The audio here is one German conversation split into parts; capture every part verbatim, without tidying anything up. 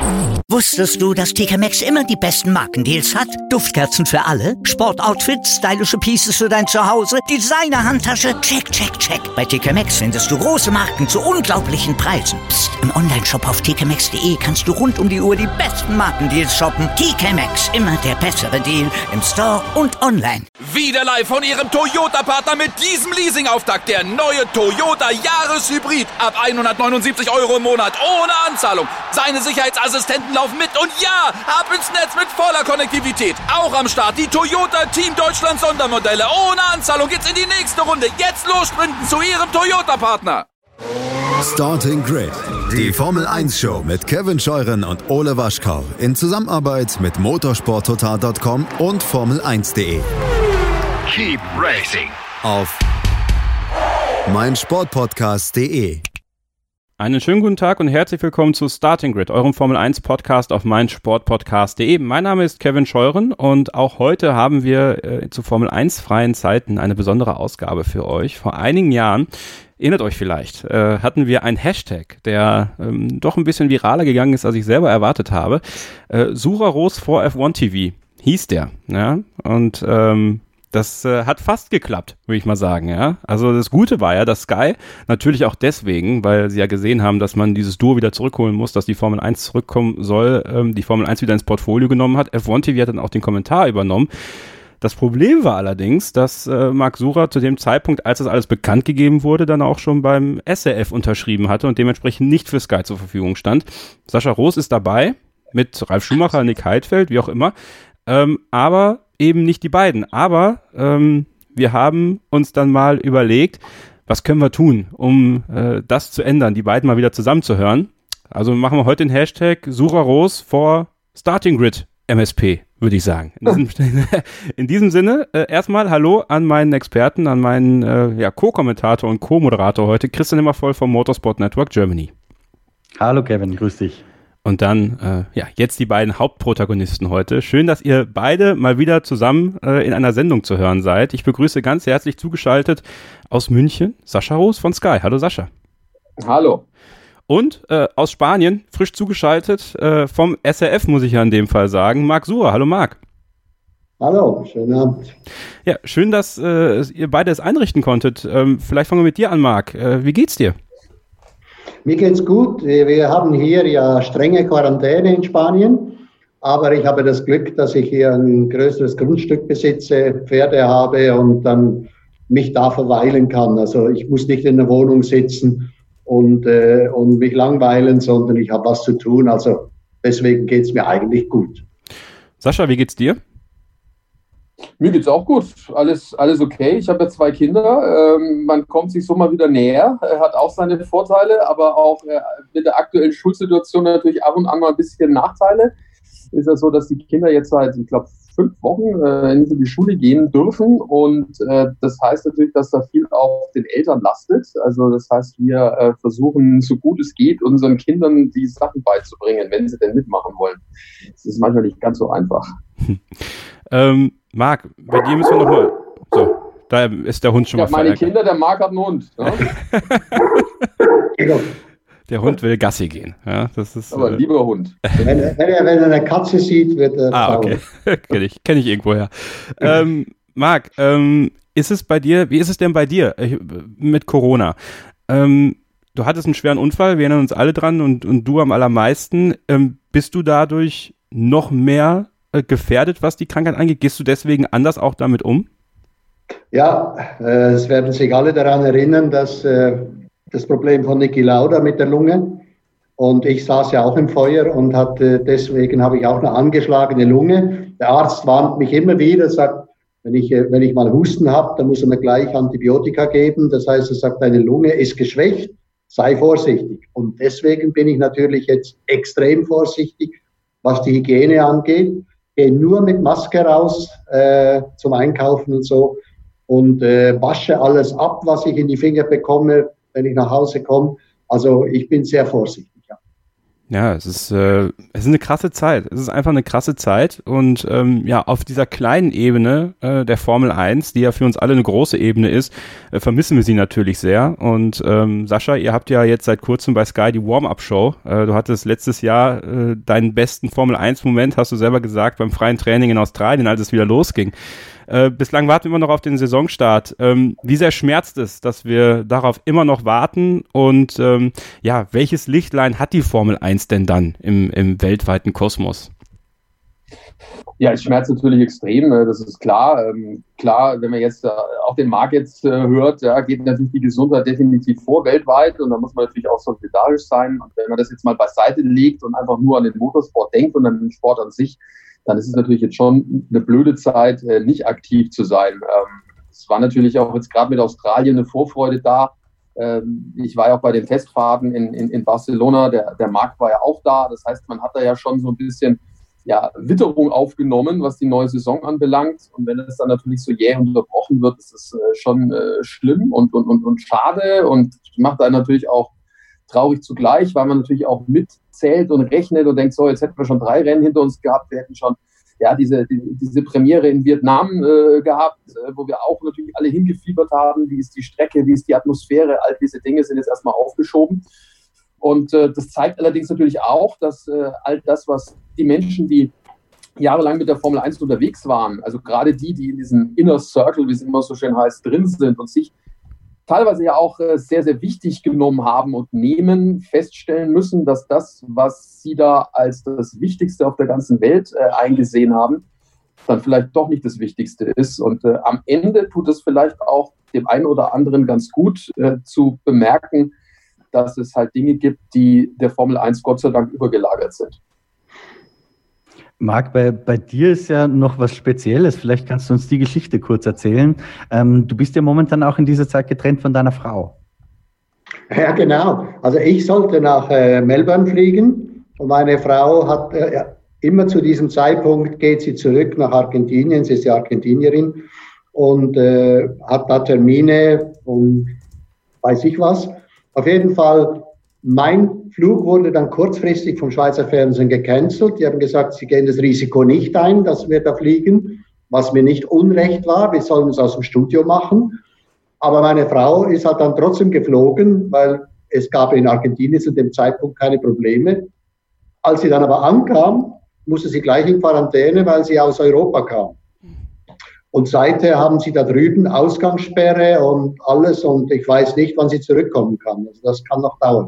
Wusstest du, dass T K Maxx immer die besten Markendeals hat? Duftkerzen für alle, Sportoutfits, stylische Pieces für dein Zuhause, Designer-Handtasche, check, check, check. Bei T K Maxx findest du große Marken zu unglaublichen Preisen. Psst. Im Onlineshop auf t k maxx punkt d e kannst du rund um die Uhr die besten Markendeals shoppen. T K Maxx, immer der bessere Deal im Store und online. Wieder live von Ihrem Toyota-Partner mit diesem Leasing-Auftakt. Der neue Toyota Jahreshybrid. Ab hundertneunundsiebzig Euro im Monat. Ohne Anzahlung. Seine Sicherheitsassistenten laufen mit. Und ja, ab ins Netz mit voller Konnektivität. Auch am Start die Toyota Team Deutschland Sondermodelle. Ohne Anzahlung geht's in die nächste Runde. Jetzt los sprinten zu Ihrem Toyota-Partner. Starting Grid, die Formel eins Show mit Kevin Scheuren und Ole Waschkau in Zusammenarbeit mit motorsport total punkt com und Formel eins punkt de. Keep racing Auf meinsportpodcast punkt de. Einen schönen guten Tag und herzlich willkommen zu Starting Grid, eurem Formel eins Podcast auf meinsportpodcast punkt de. Mein Name ist Kevin Scheuren und auch heute haben wir äh, zu Formel eins freien Zeiten eine besondere Ausgabe für euch. Vor einigen Jahren, erinnert euch vielleicht, äh, hatten wir einen Hashtag, der ähm, doch ein bisschen viraler gegangen ist, als ich selber erwartet habe. Äh, Suraros for F eins T V hieß der, ja, und ähm, das äh, hat fast geklappt, würde ich mal sagen, ja. Also das Gute war ja, dass Sky natürlich auch deswegen, weil sie ja gesehen haben, dass man dieses Duo wieder zurückholen muss, dass die Formel eins zurückkommen soll, ähm, die Formel eins wieder ins Portfolio genommen hat. F eins T V hat dann auch den Kommentar übernommen. Das Problem war allerdings, dass äh, Marc Surer zu dem Zeitpunkt, als das alles bekannt gegeben wurde, dann auch schon beim S R F unterschrieben hatte und dementsprechend nicht für Sky zur Verfügung stand. Sascha Roos ist dabei, mit Ralf Schumacher, Nick Heidfeld, wie auch immer, ähm, aber eben nicht die beiden. Aber ähm, wir haben uns dann mal überlegt, was können wir tun, um äh, das zu ändern, die beiden mal wieder zusammenzuhören. Also machen wir heute den Hashtag Suraros for Starting Grid M S P, würde ich sagen. In diesem, in diesem Sinne, äh, erstmal Hallo an meinen Experten, an meinen äh, ja, Co-Kommentator und Co-Moderator heute, Christian Immervoll vom Motorsport Network Germany. Hallo Kevin, grüß dich. Und dann, äh, ja, jetzt die beiden Hauptprotagonisten heute. Schön, dass ihr beide mal wieder zusammen äh, in einer Sendung zu hören seid. Ich begrüße ganz herzlich zugeschaltet aus München Sascha Roos von Sky. Hallo Sascha. Hallo. Und äh, aus Spanien, frisch zugeschaltet äh, vom S R F, muss ich ja in dem Fall sagen, Marc Surer. Hallo Marc. Hallo, schönen Abend. Ja, schön, dass äh, ihr beide es einrichten konntet. Ähm, vielleicht fangen wir mit dir an, Marc. Äh, wie geht's dir? Mir geht's gut. Wir haben hier ja strenge Quarantäne in Spanien, aber ich habe das Glück, dass ich hier ein größeres Grundstück besitze, Pferde habe und dann mich da verweilen kann. Also ich muss nicht in der Wohnung sitzen und, äh, und mich langweilen, sondern ich habe was zu tun. Also deswegen geht's mir eigentlich gut. Sascha, wie geht's dir? Mir geht's auch gut. Alles, alles okay. Ich habe ja zwei Kinder. Ähm, man kommt sich so mal wieder näher. Er hat auch seine Vorteile, aber auch äh, mit der aktuellen Schulsituation natürlich ab und an mal ein bisschen Nachteile. Ist ja so, dass die Kinder jetzt seit, ich glaube, fünf Wochen äh, in die Schule gehen dürfen und äh, das heißt natürlich, dass da viel auf den Eltern lastet. Also das heißt, wir äh, versuchen, so gut es geht, unseren Kindern die Sachen beizubringen, wenn sie denn mitmachen wollen. Das ist manchmal nicht ganz so einfach. ähm, Marc, bei dir müssen wir nochmal... So, da ist der Hund schon ja, mal meine verärgert. Kinder, der Marc hat einen Hund. Ne? Der Hund will Gassi gehen. Ja, das ist, aber äh, lieber Hund. Wenn er, wenn er, wenn er eine Katze sieht, wird er Ah, traurig. okay. Kenne ich, kenn ich irgendwoher. ähm, Marc, ähm, ist es bei dir, wie ist es denn bei dir äh, mit Corona? Ähm, du hattest einen schweren Unfall, wir erinnern uns alle dran und, und du am allermeisten. Ähm, bist du dadurch noch mehr äh, gefährdet, was die Krankheit angeht? Gehst du deswegen anders auch damit um? Ja, äh, es werden sich alle daran erinnern, dass äh, das Problem von Niki Lauda mit der Lunge und ich saß ja auch im Feuer und hatte, deswegen habe ich auch eine angeschlagene Lunge. Der Arzt warnt mich immer wieder, sagt, wenn ich, wenn ich mal Husten habe, dann muss er mir gleich Antibiotika geben. Das heißt, er sagt, deine Lunge ist geschwächt, sei vorsichtig. Und deswegen bin ich natürlich jetzt extrem vorsichtig, was die Hygiene angeht. Gehe nur mit Maske raus äh, zum Einkaufen und so und äh, wasche alles ab, was ich in die Finger bekomme, wenn ich nach Hause komme. Also ich bin sehr vorsichtig, ja. Ja, es ist, äh, es ist eine krasse Zeit. Es ist einfach eine krasse Zeit und ähm, ja, auf dieser kleinen Ebene äh, der Formel eins, die ja für uns alle eine große Ebene ist, äh, vermissen wir sie natürlich sehr. Und ähm, Sascha, ihr habt ja jetzt seit kurzem bei Sky die Warm-Up-Show. Äh, du hattest letztes Jahr äh, deinen besten Formel eins Moment, hast du selber gesagt, beim freien Training in Australien, als es wieder losging. Äh, bislang warten wir immer noch auf den Saisonstart. Ähm, wie sehr schmerzt es, dass wir darauf immer noch warten? Und ähm, ja, welches Lichtlein hat die Formel eins denn dann im, im weltweiten Kosmos? Ja, es schmerzt natürlich extrem, das ist klar. Ähm, klar, wenn man jetzt äh, auch den Markt jetzt äh, hört, ja, geht natürlich die Gesundheit definitiv vor weltweit und da muss man natürlich auch solidarisch sein. Und wenn man das jetzt mal beiseite legt und einfach nur an den Motorsport denkt und an den Sport an sich, dann ist es natürlich jetzt schon eine blöde Zeit, äh, nicht aktiv zu sein. Ähm, es war natürlich auch jetzt gerade mit Australien eine Vorfreude da. Ähm, ich war ja auch bei den Testfahrten in, in, in Barcelona, der, der Markt war ja auch da. Das heißt, man hat da ja schon so ein bisschen ja, Witterung aufgenommen, was die neue Saison anbelangt. Und wenn es dann natürlich so jäh unterbrochen wird, ist es äh, schon äh, schlimm und, und, und, und schade und macht einen natürlich auch traurig zugleich, weil man natürlich auch mitzählt und rechnet und denkt, so, jetzt hätten wir schon drei Rennen hinter uns gehabt, wir hätten schon ja diese, die, diese Premiere in Vietnam äh, gehabt, äh, wo wir auch natürlich alle hingefiebert haben, wie ist die Strecke, wie ist die Atmosphäre, all diese Dinge sind jetzt erstmal aufgeschoben. Und äh, das zeigt allerdings natürlich auch, dass äh, all das, was die Menschen, die jahrelang mit der Formel eins unterwegs waren, also gerade die, die in diesem Inner Circle, wie es immer so schön heißt, drin sind und sich teilweise ja auch sehr, sehr wichtig genommen haben und nehmen, feststellen müssen, dass das, was sie da als das Wichtigste auf der ganzen Welt äh, eingesehen haben, dann vielleicht doch nicht das Wichtigste ist. Und äh, am Ende tut es vielleicht auch dem einen oder anderen ganz gut äh, zu bemerken, dass es halt Dinge gibt, die der Formel eins Gott sei Dank übergelagert sind. Marc, bei, bei dir ist ja noch was Spezielles. Vielleicht kannst du uns die Geschichte kurz erzählen. Ähm, du bist ja momentan auch in dieser Zeit getrennt von deiner Frau. Ja, genau. Also ich sollte nach äh, Melbourne fliegen und meine Frau hat äh, ja, immer zu diesem Zeitpunkt geht sie zurück nach Argentinien. Sie ist ja Argentinierin und äh, hat da Termine und weiß ich was. Auf jeden Fall, mein Flug wurde dann kurzfristig vom Schweizer Fernsehen gecancelt. Die haben gesagt, sie gehen das Risiko nicht ein, dass wir da fliegen, was mir nicht unrecht war. Wir sollen es aus dem Studio machen. Aber meine Frau ist halt dann trotzdem geflogen, weil es gab in Argentinien zu dem Zeitpunkt keine Probleme. Als sie dann aber ankam, musste sie gleich in Quarantäne, weil sie aus Europa kam. Und seither haben sie da drüben Ausgangssperre und alles und ich weiß nicht, wann sie zurückkommen kann. Also das kann noch dauern.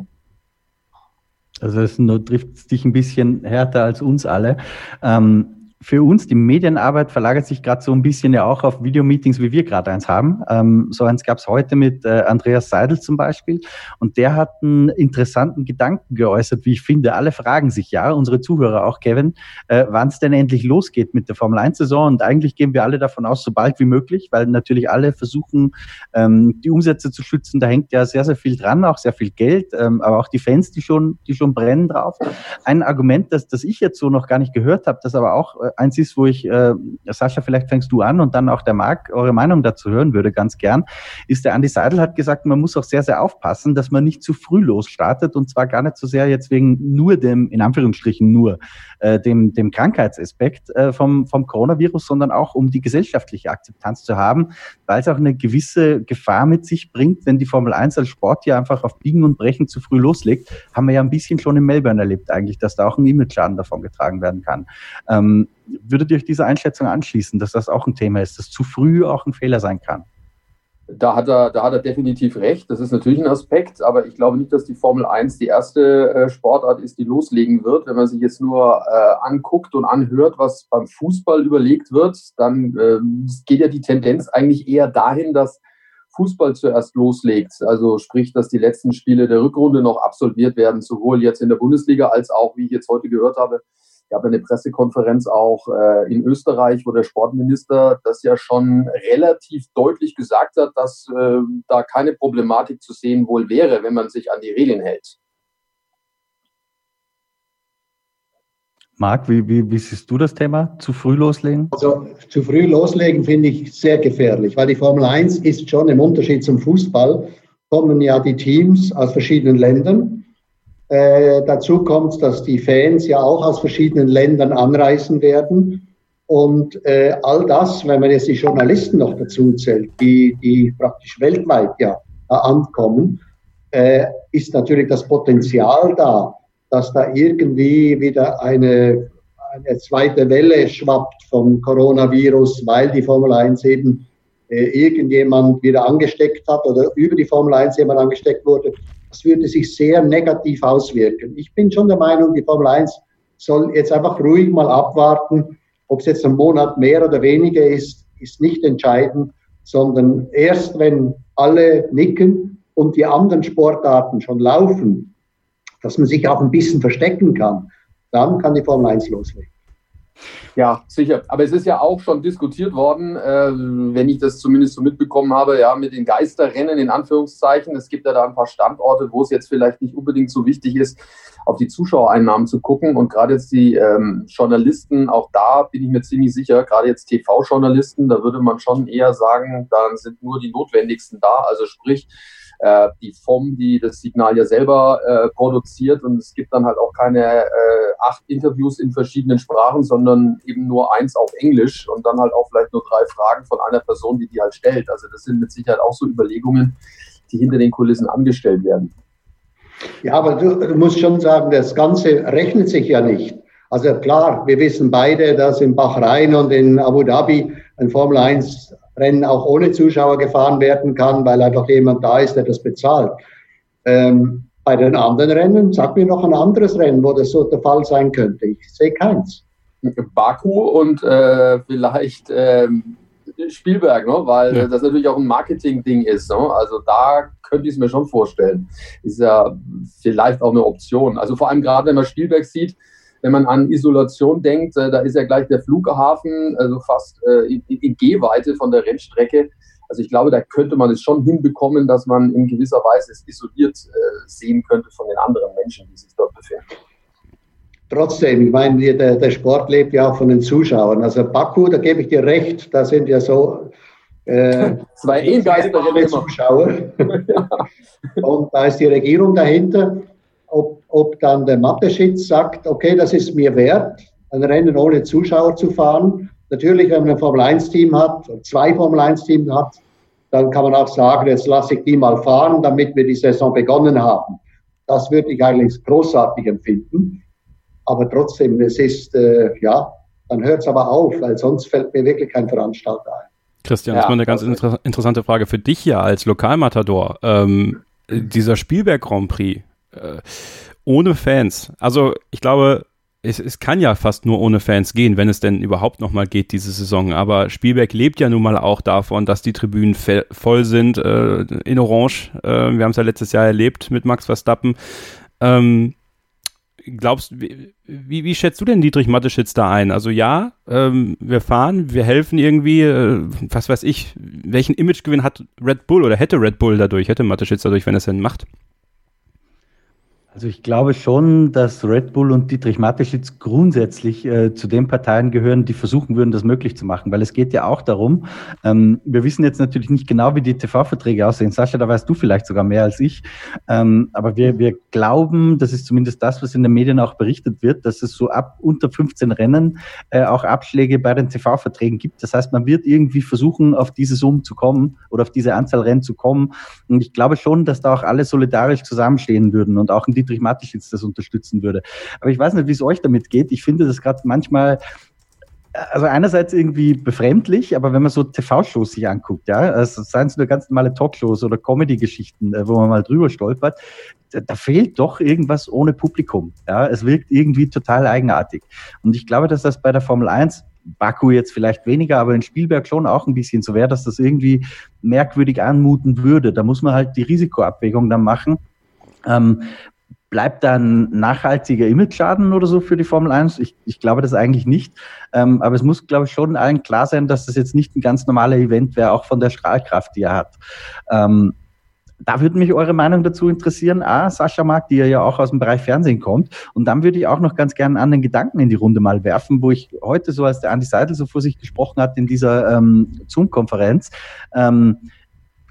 Also das trifft dich ein bisschen härter als uns alle. Ähm, für uns, die Medienarbeit verlagert sich gerade so ein bisschen ja auch auf Videomeetings, wie wir gerade eins haben. Ähm, so eins gab es heute mit äh, Andreas Seidel zum Beispiel. Und der hat einen interessanten Gedanken geäußert, wie ich finde. Alle fragen sich ja, unsere Zuhörer auch, Kevin, äh, wann es denn endlich losgeht mit der Formel eins Saison. Und eigentlich gehen wir alle davon aus, so bald wie möglich, weil natürlich alle versuchen, ähm, die Umsätze zu schützen. Da hängt ja sehr, sehr viel dran, auch sehr viel Geld, ähm, aber auch die Fans, die schon, die schon brennen drauf. Ein Argument, das, das ich jetzt so noch gar nicht gehört habe, das aber auch äh, eins ist, wo ich, äh, Sascha, vielleicht fängst du an und dann auch der Marc eure Meinung dazu hören würde, ganz gern, ist der Andi Seidel hat gesagt, man muss auch sehr, sehr aufpassen, dass man nicht zu früh losstartet und zwar gar nicht so sehr jetzt wegen nur dem, in Anführungsstrichen nur, äh, dem, dem Krankheitsaspekt äh, vom, vom Coronavirus, sondern auch um die gesellschaftliche Akzeptanz zu haben, weil es auch eine gewisse Gefahr mit sich bringt, wenn die Formel eins als Sport hier einfach auf Biegen und Brechen zu früh loslegt, haben wir ja ein bisschen schon in Melbourne erlebt eigentlich, dass da auch ein Image-Schaden davon getragen werden kann. Ähm, Würdet ihr euch dieser Einschätzung anschließen, dass das auch ein Thema ist, dass zu früh auch ein Fehler sein kann? Da hat er, da hat er definitiv recht. Das ist natürlich ein Aspekt, aber ich glaube nicht, dass die Formel eins die erste äh, Sportart ist, die loslegen wird. Wenn man sich jetzt nur äh, anguckt und anhört, was beim Fußball überlegt wird, dann äh, geht ja die Tendenz eigentlich eher dahin, dass Fußball zuerst loslegt. Also sprich, dass die letzten Spiele der Rückrunde noch absolviert werden, sowohl jetzt in der Bundesliga als auch, wie ich jetzt heute gehört habe, gab eine Pressekonferenz auch äh, in Österreich, wo der Sportminister das ja schon relativ deutlich gesagt hat, dass äh, da keine Problematik zu sehen wohl wäre, wenn man sich an die Regeln hält. Marc, wie, wie, wie siehst du das Thema? Zu früh loslegen? Also zu früh loslegen finde ich sehr gefährlich, weil die Formel eins ist schon im Unterschied zum Fußball, kommen ja die Teams aus verschiedenen Ländern. Äh, dazu kommt, dass die Fans ja auch aus verschiedenen Ländern anreisen werden. Und äh, all das, wenn man jetzt die Journalisten noch dazu zählt, die, die praktisch weltweit ja äh, ankommen, äh, ist natürlich das Potenzial da, dass da irgendwie wieder eine, eine zweite Welle schwappt vom Coronavirus, weil die Formel eins eben äh, irgendjemand wieder angesteckt hat oder über die Formel eins jemand angesteckt wurde. Das würde sich sehr negativ auswirken. Ich bin schon der Meinung, die Formel eins soll jetzt einfach ruhig mal abwarten. Ob es jetzt ein Monat mehr oder weniger ist, ist nicht entscheidend, sondern erst wenn alle nicken und die anderen Sportarten schon laufen, dass man sich auch ein bisschen verstecken kann, dann kann die Formel eins loslegen. Ja, sicher. Aber es ist ja auch schon diskutiert worden, äh, wenn ich das zumindest so mitbekommen habe, ja, mit den Geisterrennen in Anführungszeichen. Es gibt ja da ein paar Standorte, wo es jetzt vielleicht nicht unbedingt so wichtig ist, auf die Zuschauereinnahmen zu gucken. Und gerade jetzt die ähm, Journalisten, auch da bin ich mir ziemlich sicher, gerade jetzt T V-Journalisten, da würde man schon eher sagen, da sind nur die Notwendigsten da. Also sprich, äh, die F O M, die das Signal ja selber äh, produziert. Und es gibt dann halt auch keine äh, acht Interviews in verschiedenen Sprachen, sondern eben nur eins auf Englisch und dann halt auch vielleicht nur drei Fragen von einer Person, die die halt stellt. Also das sind mit Sicherheit auch so Überlegungen, die hinter den Kulissen angestellt werden. Ja, aber du, du musst schon sagen, das Ganze rechnet sich ja nicht. Also klar, wir wissen beide, dass in Bahrain und in Abu Dhabi ein Formel eins Rennen auch ohne Zuschauer gefahren werden kann, weil einfach jemand da ist, der das bezahlt. Ähm, bei den anderen Rennen, sag mir noch ein anderes Rennen, wo das so der Fall sein könnte. Ich sehe keins. Baku und äh, vielleicht ähm, Spielberg, ne? Weil ja. das natürlich auch ein Marketing-Ding ist. Ne? Also da könnte ich es mir schon vorstellen. Ist ja vielleicht auch eine Option. Also vor allem gerade, wenn man Spielberg sieht, wenn man an Isolation denkt, äh, da ist ja gleich der Flughafen, also fast äh, in, in Gehweite von der Rennstrecke. Also ich glaube, da könnte man es schon hinbekommen, dass man in gewisser Weise es isoliert äh, sehen könnte von den anderen Menschen, die sich dort befinden. Trotzdem, ich meine, der, der Sport lebt ja auch von den Zuschauern. Also Baku, da gebe ich dir recht, da sind ja so äh, zwei Ehengeister Zuschauer. Ja. Und da ist die Regierung dahinter. Ob, ob dann der Mateschitz sagt, okay, das ist mir wert, ein Rennen ohne Zuschauer zu fahren. Natürlich, wenn man ein Formel eins Team hat, zwei Formel eins Teams hat, dann kann man auch sagen, jetzt lasse ich die mal fahren, damit wir die Saison begonnen haben. Das würde ich eigentlich großartig empfinden. Aber trotzdem, es ist, äh, ja, dann hört es aber auf, weil sonst fällt mir wirklich kein Veranstalter ein. Christian, ja, das ist mal eine ganz inter- interessante Frage für dich ja als Lokalmatador. Ähm, dieser Spielberg Grand Prix, äh, ohne Fans, also ich glaube, es, es kann ja fast nur ohne Fans gehen, wenn es denn überhaupt nochmal geht diese Saison, aber Spielberg lebt ja nun mal auch davon, dass die Tribünen fe- voll sind, äh, in Orange, äh, wir haben es ja letztes Jahr erlebt mit Max Verstappen. Ähm, glaubst, wie, wie, wie schätzt du denn Dietrich Mateschitz da ein? Also ja, ähm, wir fahren, wir helfen irgendwie, äh, was weiß ich, welchen Imagegewinn hat Red Bull oder hätte Red Bull dadurch, hätte Mateschitz dadurch, wenn er es denn macht? Also ich glaube schon, dass Red Bull und Dietrich Mateschitz grundsätzlich äh, zu den Parteien gehören, die versuchen würden, das möglich zu machen, weil es geht ja auch darum, ähm, wir wissen jetzt natürlich nicht genau, wie die T V-Verträge aussehen. Sascha, da weißt du vielleicht sogar mehr als ich, ähm, aber wir, wir glauben, das ist zumindest das, was in den Medien auch berichtet wird, dass es so ab unter fünfzehn Rennen äh, auch Abschläge bei den T V-Verträgen gibt. Das heißt, man wird irgendwie versuchen, auf diese Summe zu kommen oder auf diese Anzahl Rennen zu kommen, und ich glaube schon, dass da auch alle solidarisch zusammenstehen würden und auch ein Dietrich Mateschitz das unterstützen würde. Aber ich weiß nicht, wie es euch damit geht. Ich finde das gerade manchmal, also einerseits irgendwie befremdlich, aber wenn man so T V-Shows sich anguckt, ja, also seien es nur ganz normale Talkshows oder Comedy-Geschichten, wo man mal drüber stolpert, da, da fehlt doch irgendwas ohne Publikum. Ja, es wirkt irgendwie total eigenartig. Und ich glaube, dass das bei der Formel eins, Baku jetzt vielleicht weniger, aber in Spielberg schon auch ein bisschen so wäre, dass das irgendwie merkwürdig anmuten würde. Da muss man halt die Risikoabwägung dann machen. Ähm, Bleibt da ein nachhaltiger Imageschaden oder so für die Formel eins? Ich, ich glaube das eigentlich nicht. Ähm, aber es muss, glaube ich, schon allen klar sein, dass das jetzt nicht ein ganz normaler Event wäre, auch von der Strahlkraft, die er hat. Ähm, da würde mich eure Meinung dazu interessieren. A, Sascha Mark, die ja auch aus dem Bereich Fernsehen kommt. Und dann würde ich auch noch ganz gerne einen anderen Gedanken in die Runde mal werfen, wo ich heute so, als der Andi Seidel so vor sich gesprochen hat in dieser ähm, Zoom-Konferenz, ähm,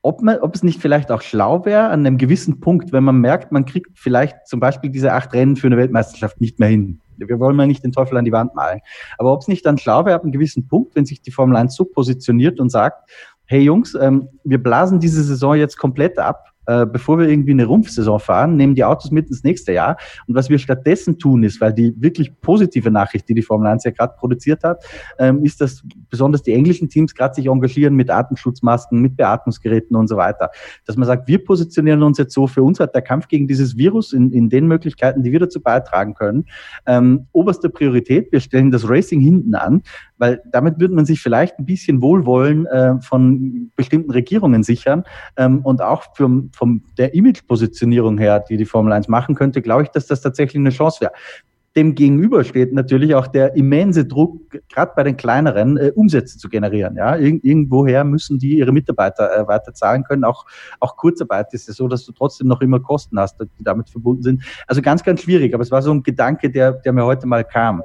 ob man, ob es nicht vielleicht auch schlau wäre, an einem gewissen Punkt, wenn man merkt, man kriegt vielleicht zum Beispiel diese acht Rennen für eine Weltmeisterschaft nicht mehr hin. Wir wollen ja nicht den Teufel an die Wand malen. Aber ob es nicht dann schlau wäre, ab einem gewissen Punkt, wenn sich die Formel eins so positioniert und sagt, hey Jungs, ähm, wir blasen diese Saison jetzt komplett ab, äh, bevor wir irgendwie eine Rumpfsaison fahren, nehmen die Autos mit ins nächste Jahr. Und was wir stattdessen tun ist, weil die wirklich positive Nachricht, die die Formel eins ja gerade produziert hat, ähm, ist, dass besonders die englischen Teams gerade sich engagieren mit Atemschutzmasken, mit Beatmungsgeräten und so weiter. Dass man sagt, wir positionieren uns jetzt so, für uns hat der Kampf gegen dieses Virus in, in den Möglichkeiten, die wir dazu beitragen können, ähm, oberste Priorität. Wir stellen das Racing hinten an, weil damit würde man sich vielleicht ein bisschen Wohlwollen äh, von bestimmten Regierungen sichern ähm, und auch für, von der Image-Positionierung her, die die Formel eins machen könnte, glaube ich, dass das tatsächlich eine Chance wäre. Dem gegenüber steht natürlich auch der immense Druck, gerade bei den kleineren, äh, Umsätze zu generieren. Ja, Ir- irgendwoher müssen die ihre Mitarbeiter äh, weiter zahlen können. Auch, auch Kurzarbeit ist es so, dass du trotzdem noch immer Kosten hast, die damit verbunden sind. Also ganz, ganz schwierig. Aber es war so ein Gedanke, der, der mir heute mal kam.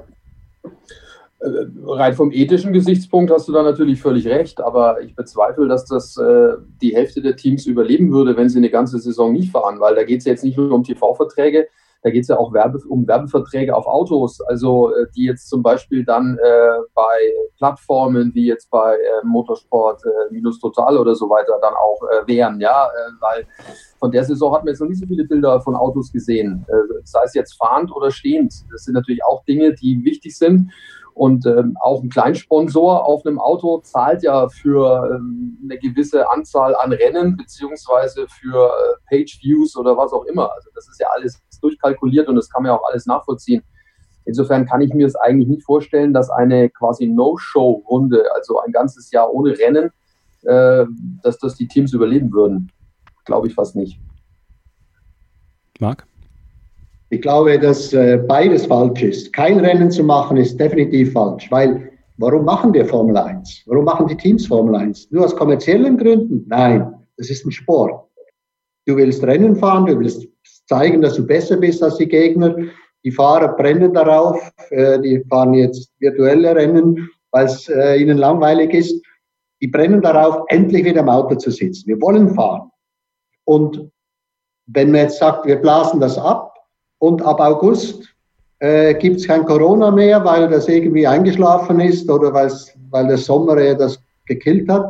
Rein vom ethischen Gesichtspunkt hast du da natürlich völlig recht, aber ich bezweifle, dass das äh, die Hälfte der Teams überleben würde, wenn sie eine ganze Saison nicht fahren, weil da geht es ja jetzt nicht nur um T V-Verträge, da geht es ja auch Werbe, um Werbeverträge auf Autos, also äh, die jetzt zum Beispiel dann äh, bei Plattformen wie jetzt bei äh, Motorsport äh, minus Total oder so weiter dann auch äh, wären, ja, äh, weil von der Saison hat man jetzt noch nicht so viele Bilder von Autos gesehen, äh, sei es jetzt fahrend oder stehend. Das sind natürlich auch Dinge, die wichtig sind. Und ähm, auch ein Kleinsponsor auf einem Auto zahlt ja für ähm, eine gewisse Anzahl an Rennen beziehungsweise für äh, Page-Views oder was auch immer. Also das ist ja alles durchkalkuliert und das kann man ja auch alles nachvollziehen. Insofern kann ich mir es eigentlich nicht vorstellen, dass eine quasi No-Show-Runde, also ein ganzes Jahr ohne Rennen, äh, dass das die Teams überleben würden. Glaube ich fast nicht. Marc? Ich glaube, dass äh, beides falsch ist. Kein Rennen zu machen ist definitiv falsch, weil warum machen wir Formel eins? Warum machen die Teams Formel eins? Nur aus kommerziellen Gründen? Nein, das ist ein Sport. Du willst Rennen fahren, du willst zeigen, dass du besser bist als die Gegner. Die Fahrer brennen darauf, äh, die fahren jetzt virtuelle Rennen, weil es äh, ihnen langweilig ist. Die brennen darauf, endlich wieder im Auto zu sitzen. Wir wollen fahren. Und wenn man jetzt sagt, wir blasen das ab, und ab August äh, gibt es kein Corona mehr, weil das irgendwie eingeschlafen ist oder weil der Sommer das gekillt hat.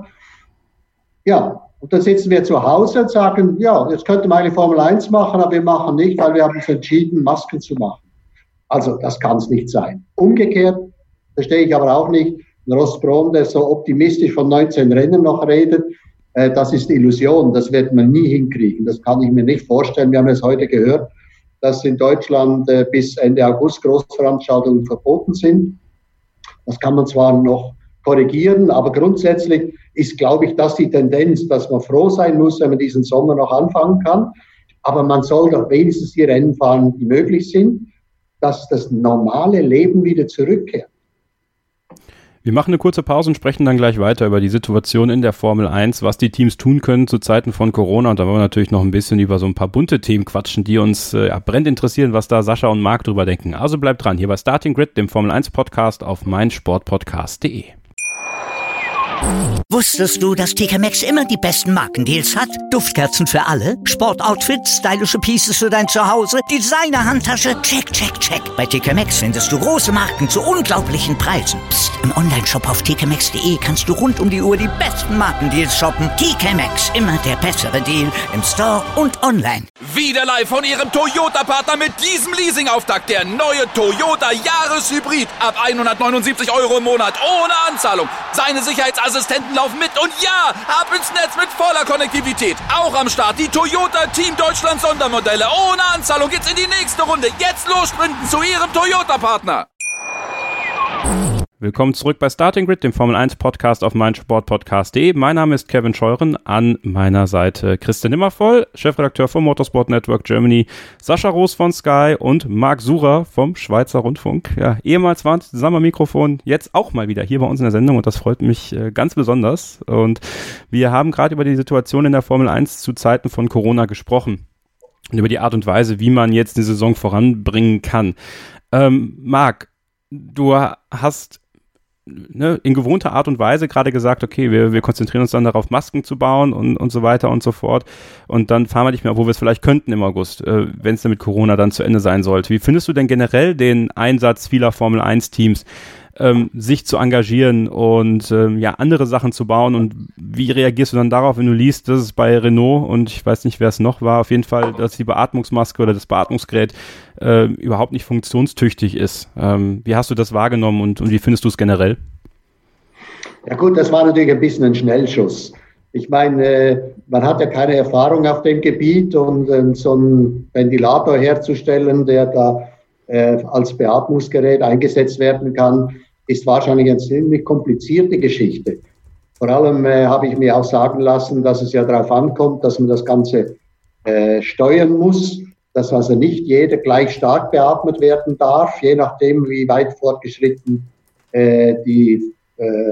Ja, und dann sitzen wir zu Hause und sagen, ja, jetzt könnte man eigentlich Formel eins machen, aber wir machen nicht, weil wir haben uns entschieden, Masken zu machen. Also das kann es nicht sein. Umgekehrt verstehe ich aber auch nicht, Ross Brawn, der so optimistisch von neunzehn Rennen noch redet, äh, das ist Illusion, das wird man nie hinkriegen, das kann ich mir nicht vorstellen. Wir haben es heute gehört, dass in Deutschland äh, bis Ende August Großveranstaltungen verboten sind. Das kann man zwar noch korrigieren, aber grundsätzlich ist, glaube ich, das die Tendenz, dass man froh sein muss, wenn man diesen Sommer noch anfangen kann. Aber man soll doch wenigstens die Rennen fahren, die möglich sind, dass das normale Leben wieder zurückkehrt. Wir machen eine kurze Pause und sprechen dann gleich weiter über die Situation in der Formel eins, was die Teams tun können zu Zeiten von Corona. Und da wollen wir natürlich noch ein bisschen über so ein paar bunte Themen quatschen, die uns äh, ja, brennend interessieren, was da Sascha und Marc drüber denken. Also bleibt dran, hier bei Starting Grid, dem Formel eins Podcast auf meinsportpodcast punkt de. Wusstest du, dass T K Maxx immer die besten Markendeals hat? Duftkerzen für alle, Sportoutfits, stylische Pieces für dein Zuhause, Designer-Handtasche, check, check, check. Bei T K Maxx findest du große Marken zu unglaublichen Preisen. Psst. Im Onlineshop auf t k maxx punkt de kannst du rund um die Uhr die besten Markendeals shoppen. T K Maxx, immer der bessere Deal im Store und online. Wieder live von ihrem Toyota-Partner mit diesem Leasing-Auftakt. Der neue Toyota Jahreshybrid. Ab hundertneunundsiebzig Euro im Monat ohne Anzahlung. Seine Sicherheitsassistenten laufen mit und ja, ab ins Netz mit voller Konnektivität. Auch am Start die Toyota Team Deutschland Sondermodelle. Ohne Anzahlung geht's in die nächste Runde. Jetzt los sprinten zu ihrem Toyota-Partner. Willkommen zurück bei Starting Grid, dem Formel eins Podcast auf meinsportpodcast punkt de. Mein Name ist Kevin Scheuren, an meiner Seite Christian Nimmervoll, Chefredakteur vom Motorsport Network Germany, Sascha Roos von Sky und Marc Surer vom Schweizer Rundfunk. Ja, ehemals waren sie zusammen am Mikrofon, jetzt auch mal wieder hier bei uns in der Sendung und das freut mich äh, ganz besonders. Und wir haben gerade über die Situation in der Formel eins zu Zeiten von Corona gesprochen und über die Art und Weise, wie man jetzt die Saison voranbringen kann. Ähm, Marc, du hast ne, in gewohnter Art und Weise gerade gesagt, okay, wir, wir konzentrieren uns dann darauf, Masken zu bauen und, und so weiter und so fort. Und dann fahren wir nicht mehr, obwohl wir es vielleicht könnten im August, äh, wenn es dann mit Corona dann zu Ende sein sollte. Wie findest du denn generell den Einsatz vieler Formel eins Teams, ähm, sich zu engagieren und ähm, ja andere Sachen zu bauen? Und wie reagierst du dann darauf, wenn du liest, dass es bei Renault und ich weiß nicht, wer es noch war, auf jeden Fall, dass die Beatmungsmaske oder das Beatmungsgerät äh, überhaupt nicht funktionstüchtig ist? Ähm, wie hast du das wahrgenommen und, und wie findest du es generell? Ja gut, das war natürlich ein bisschen ein Schnellschuss. Ich meine, man hat ja keine Erfahrung auf dem Gebiet und äh, so einen Ventilator herzustellen, der da äh, als Beatmungsgerät eingesetzt werden kann, ist wahrscheinlich eine ziemlich komplizierte Geschichte. Vor allem äh, habe ich mir auch sagen lassen, dass es ja darauf ankommt, dass man das Ganze äh, steuern muss, dass also nicht jeder gleich stark beatmet werden darf, je nachdem, wie weit fortgeschritten äh, die, äh,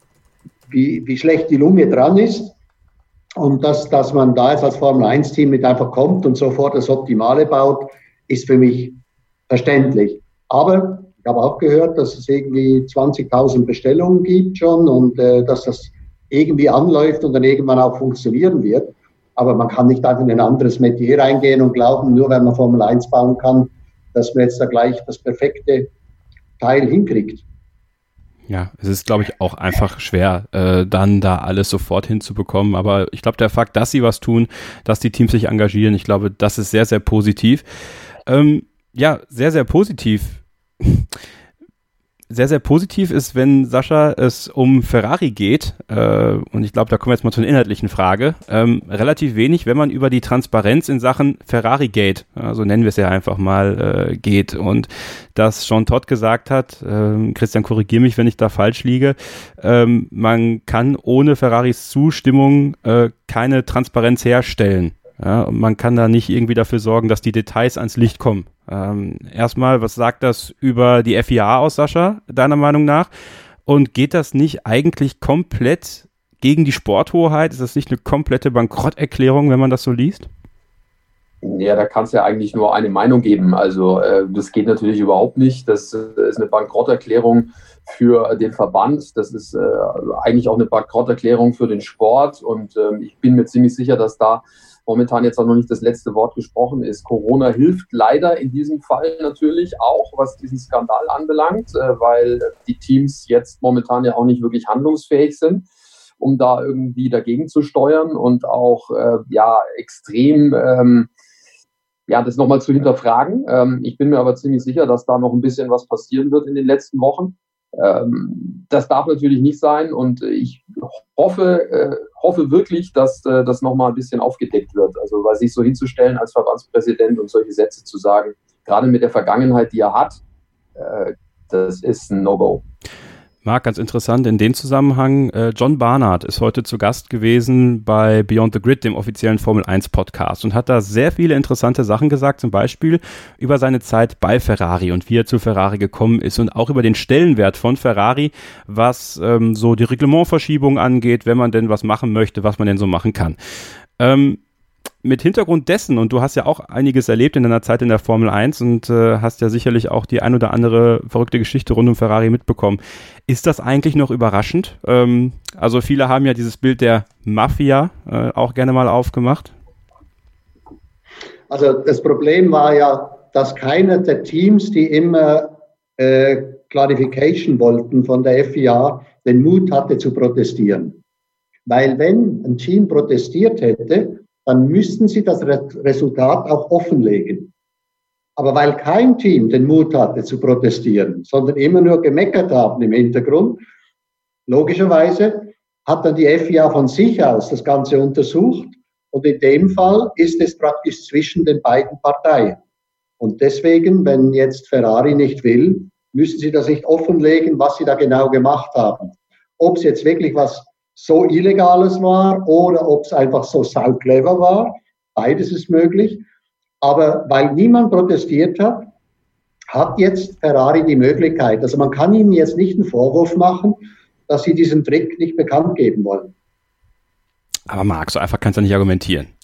wie, wie schlecht die Lunge dran ist. Und dass, dass man da jetzt als Formel eins Team mit einfach kommt und sofort das Optimale baut, ist für mich verständlich. Aber ich habe auch gehört, dass es irgendwie zwanzigtausend Bestellungen gibt schon und äh, dass das irgendwie anläuft und dann irgendwann auch funktionieren wird. Aber man kann nicht einfach in ein anderes Metier reingehen und glauben, nur wenn man Formel eins bauen kann, dass man jetzt da gleich das perfekte Teil hinkriegt. Ja, es ist, glaube ich, auch einfach schwer, äh, dann da alles sofort hinzubekommen. Aber ich glaube, der Fakt, dass sie was tun, dass die Teams sich engagieren, ich glaube, das ist sehr, sehr positiv. Ähm, ja, sehr, sehr positiv. Sehr, sehr positiv ist, wenn, Sascha, es um Ferrari geht, äh, und ich glaube, da kommen wir jetzt mal zu einer inhaltlichen Frage, ähm, relativ wenig, wenn man über die Transparenz in Sachen Ferrari-Gate, äh, so nennen wir es ja einfach mal, äh, geht. Und dass Jean Todt gesagt hat, äh, Christian, korrigier mich, wenn ich da falsch liege, ähm, man kann ohne Ferraris Zustimmung äh, keine Transparenz herstellen. Ja, und man kann da nicht irgendwie dafür sorgen, dass die Details ans Licht kommen. Ähm, erstmal, was sagt das über die F I A aus, Sascha, deiner Meinung nach? Und geht das nicht eigentlich komplett gegen die Sporthoheit? Ist das nicht eine komplette Bankrotterklärung, wenn man das so liest? Ja, da kann es ja eigentlich nur eine Meinung geben. Also äh, das geht natürlich überhaupt nicht. Das äh, ist eine Bankrotterklärung für den Verband. Das ist äh, eigentlich auch eine Bankrotterklärung für den Sport. Und äh, ich bin mir ziemlich sicher, dass da momentan jetzt auch noch nicht das letzte Wort gesprochen ist. Corona hilft leider in diesem Fall natürlich auch, was diesen Skandal anbelangt, äh, weil die Teams jetzt momentan ja auch nicht wirklich handlungsfähig sind, um da irgendwie dagegen zu steuern und auch äh, ja extrem ähm, ja das nochmal zu hinterfragen. Ähm, ich bin mir aber ziemlich sicher, dass da noch ein bisschen was passieren wird in den letzten Wochen. Ähm, das darf natürlich nicht sein und ich hoffe, äh, hoffe wirklich, dass äh, das nochmal ein bisschen aufgedeckt wird. Also weil sich so hinzustellen als Verbandspräsident und solche Sätze zu sagen, gerade mit der Vergangenheit, die er hat, äh, das ist ein No-Go. Marc, ganz interessant in dem Zusammenhang, äh, John Barnard ist heute zu Gast gewesen bei Beyond the Grid, dem offiziellen Formel eins Podcast, und hat da sehr viele interessante Sachen gesagt, zum Beispiel über seine Zeit bei Ferrari und wie er zu Ferrari gekommen ist und auch über den Stellenwert von Ferrari, was ähm, so die Reglementverschiebung angeht, wenn man denn was machen möchte, was man denn so machen kann. Ähm, Mit Hintergrund dessen, und du hast ja auch einiges erlebt in deiner Zeit in der Formel eins und äh, hast ja sicherlich auch die ein oder andere verrückte Geschichte rund um Ferrari mitbekommen. Ist das eigentlich noch überraschend? Ähm, also viele haben ja dieses Bild der Mafia äh, auch gerne mal aufgemacht. Also das Problem war ja, dass keiner der Teams, die immer äh, Clarification wollten von der F I A, den Mut hatte zu protestieren. Weil wenn ein Team protestiert hätte, dann müssten sie das Resultat auch offenlegen. Aber weil kein Team den Mut hatte zu protestieren, sondern immer nur gemeckert haben im Hintergrund, logischerweise hat dann die F I A von sich aus das Ganze untersucht und in dem Fall ist es praktisch zwischen den beiden Parteien. Und deswegen, wenn jetzt Ferrari nicht will, müssen sie das nicht offenlegen, was sie da genau gemacht haben. Ob es jetzt wirklich was so Illegales war oder ob es einfach so sauclever war. Beides ist möglich. Aber weil niemand protestiert hat, hat jetzt Ferrari die Möglichkeit. Also man kann ihnen jetzt nicht einen Vorwurf machen, dass sie diesen Trick nicht bekannt geben wollen. Aber Marc, so einfach kannst du nicht argumentieren.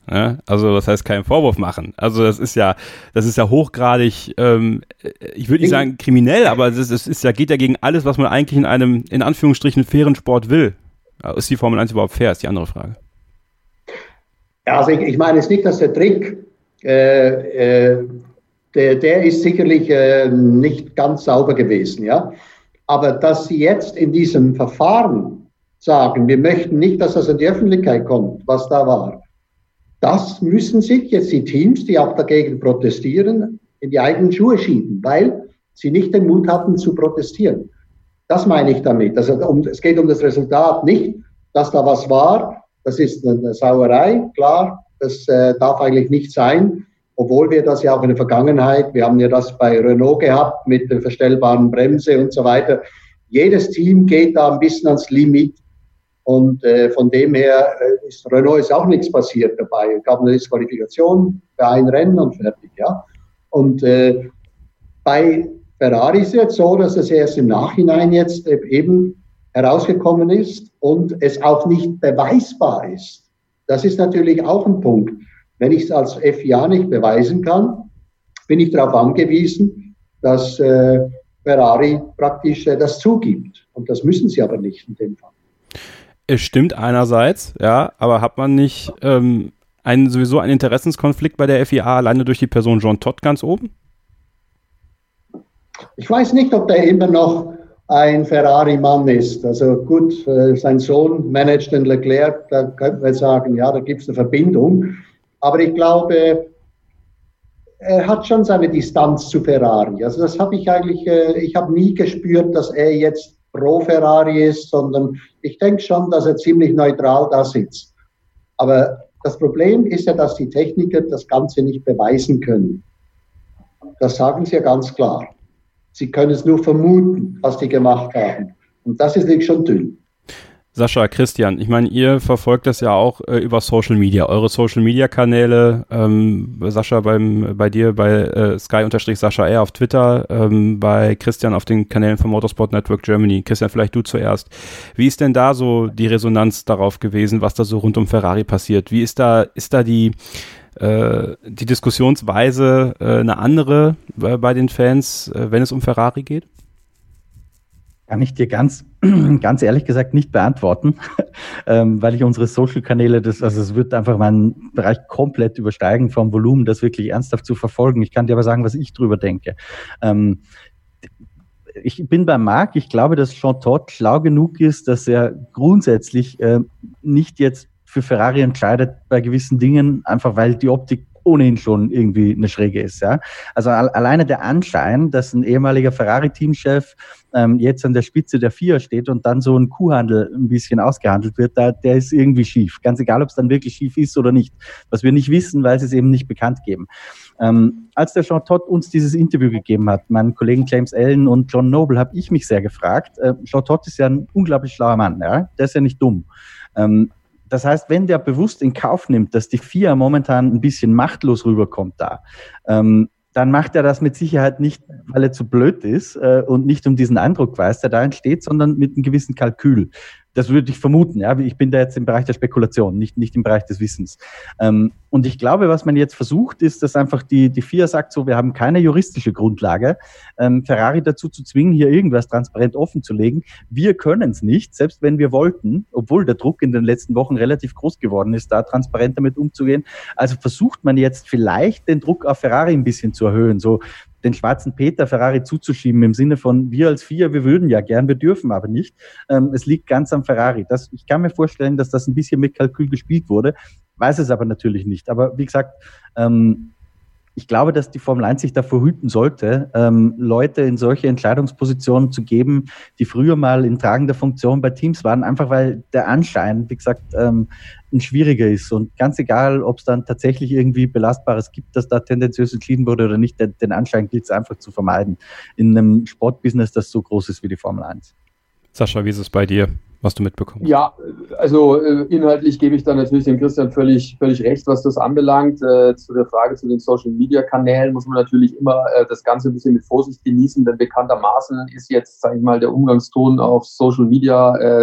Ja? Also das heißt keinen Vorwurf machen. Also das ist ja, das ist ja hochgradig, ähm, ich würde nicht sagen kriminell, aber es ist, es ist ja, geht ja gegen alles, was man eigentlich in einem, in Anführungsstrichen, fairen Sport will. Ist die Formel eins überhaupt fair, ist die andere Frage. Ja, also ich, ich meine jetzt nicht, dass der Trick, äh, äh, der, der ist sicherlich äh, nicht ganz sauber gewesen, ja. Aber dass Sie jetzt in diesem Verfahren sagen, wir möchten nicht, dass das in die Öffentlichkeit kommt, was da war, das müssen sich jetzt die Teams, die auch dagegen protestieren, in die eigenen Schuhe schieben, weil sie nicht den Mut hatten zu protestieren. Das meine ich damit. Also um, es geht um das Resultat, nicht, dass da was war. Das ist eine Sauerei, klar, das äh, darf eigentlich nicht sein. Obwohl wir das ja auch in der Vergangenheit, wir haben ja das bei Renault gehabt mit der verstellbaren Bremse und so weiter. Jedes Team geht da ein bisschen ans Limit und äh, von dem her äh, ist Renault ist auch nichts passiert dabei. Es gab eine Disqualifikation für ein Rennen und fertig, ja. Und äh, bei Ferrari ist es jetzt so, dass es erst im Nachhinein jetzt eben herausgekommen ist und es auch nicht beweisbar ist. Das ist natürlich auch ein Punkt. Wenn ich es als F I A nicht beweisen kann, bin ich darauf angewiesen, dass äh, Ferrari praktisch äh, das zugibt. Und das müssen sie aber nicht in dem Fall. Es stimmt einerseits, ja, aber hat man nicht ähm, einen, sowieso einen Interessenskonflikt bei der F I A alleine durch die Person Jean Todt ganz oben? Ich weiß nicht, ob der immer noch ein Ferrari-Mann ist. Also gut, äh, sein Sohn managt den Leclerc, da könnte man sagen, ja, da gibt es eine Verbindung. Aber ich glaube, er hat schon seine Distanz zu Ferrari. Also das habe ich eigentlich, äh, ich habe nie gespürt, dass er jetzt pro Ferrari ist, sondern ich denke schon, dass er ziemlich neutral da sitzt. Aber das Problem ist ja, dass die Techniker das Ganze nicht beweisen können. Das sagen sie ja ganz klar. Sie können es nur vermuten, was die gemacht haben. Und das ist wirklich schon dünn. Sascha, Christian, ich meine, ihr verfolgt das ja auch äh, über Social Media, eure Social Media Kanäle, ähm, Sascha beim, bei dir bei äh, Sky-Sascha R auf Twitter, ähm, bei Christian auf den Kanälen von Motorsport Network Germany. Christian, vielleicht du zuerst. Wie ist denn da so die Resonanz darauf gewesen, was da so rund um Ferrari passiert? Wie ist da, ist da die, äh, die Diskussionsweise äh, eine andere äh, bei den Fans, äh, wenn es um Ferrari geht? Kann ich dir ganz, ganz ehrlich gesagt nicht beantworten, ähm, weil ich unsere Social-Kanäle, das, also es wird einfach meinen Bereich komplett übersteigen vom Volumen, das wirklich ernsthaft zu verfolgen. Ich kann dir aber sagen, was ich drüber denke. Ähm, ich bin bei Marc, ich glaube, dass Jean Todt schlau genug ist, dass er grundsätzlich äh, nicht jetzt für Ferrari entscheidet bei gewissen Dingen, einfach weil die Optik ohnehin schon irgendwie eine Schräge ist. Ja? Also al- alleine der Anschein, dass ein ehemaliger Ferrari-Teamchef ähm, jetzt an der Spitze der F I A steht und dann so ein Kuhhandel ein bisschen ausgehandelt wird, da, der ist irgendwie schief. Ganz egal, ob es dann wirklich schief ist oder nicht. Was wir nicht wissen, weil sie es eben nicht bekannt geben. Ähm, als der Jean Todt uns dieses Interview gegeben hat, meinen Kollegen James Allen und John Noble, habe ich mich sehr gefragt. Äh, Jean Todt ist ja ein unglaublich schlauer Mann. Ja? Der ist ja nicht dumm. Ähm, Das heißt, wenn der bewusst in Kauf nimmt, dass die F I A momentan ein bisschen machtlos rüberkommt da, ähm, dann macht er das mit Sicherheit nicht, weil er zu blöd ist äh, und nicht um diesen Eindruck weiß, der da entsteht, sondern mit einem gewissen Kalkül. Das würde ich vermuten. Ja, ich bin da jetzt im Bereich der Spekulation, nicht, nicht im Bereich des Wissens. Ähm, und ich glaube, was man jetzt versucht, ist, dass einfach die, die F I A sagt so, wir haben keine juristische Grundlage, ähm, Ferrari dazu zu zwingen, hier irgendwas transparent offen zu legen. Wir können es nicht, selbst wenn wir wollten, obwohl der Druck in den letzten Wochen relativ groß geworden ist, da transparent damit umzugehen. Also versucht man jetzt vielleicht den Druck auf Ferrari ein bisschen zu erhöhen, so den schwarzen Peter Ferrari zuzuschieben im Sinne von, wir als F I A, wir würden ja gern, wir dürfen aber nicht. Ähm, es liegt ganz am Ferrari. Das, ich kann mir vorstellen, dass das ein bisschen mit Kalkül gespielt wurde, weiß es aber natürlich nicht. Aber wie gesagt, ähm, ich glaube, dass die Formel eins sich davor hüten sollte, ähm, Leute in solche Entscheidungspositionen zu geben, die früher mal in tragender Funktion bei Teams waren, einfach weil der Anschein, wie gesagt, ähm, ein schwieriger ist. Und ganz egal, ob es dann tatsächlich irgendwie Belastbares gibt, dass da tendenziös entschieden wurde oder nicht, den, den Anschein gilt es einfach zu vermeiden in einem Sportbusiness, das so groß ist wie die Formel eins. Sascha, wie ist es bei dir, was du mitbekommst? Ja, also äh, inhaltlich gebe ich da natürlich dem Christian völlig, völlig recht, was das anbelangt. Äh, zu der Frage zu den Social-Media-Kanälen muss man natürlich immer äh, das Ganze ein bisschen mit Vorsicht genießen, denn bekanntermaßen ist jetzt, sage ich mal, der Umgangston auf Social Media äh,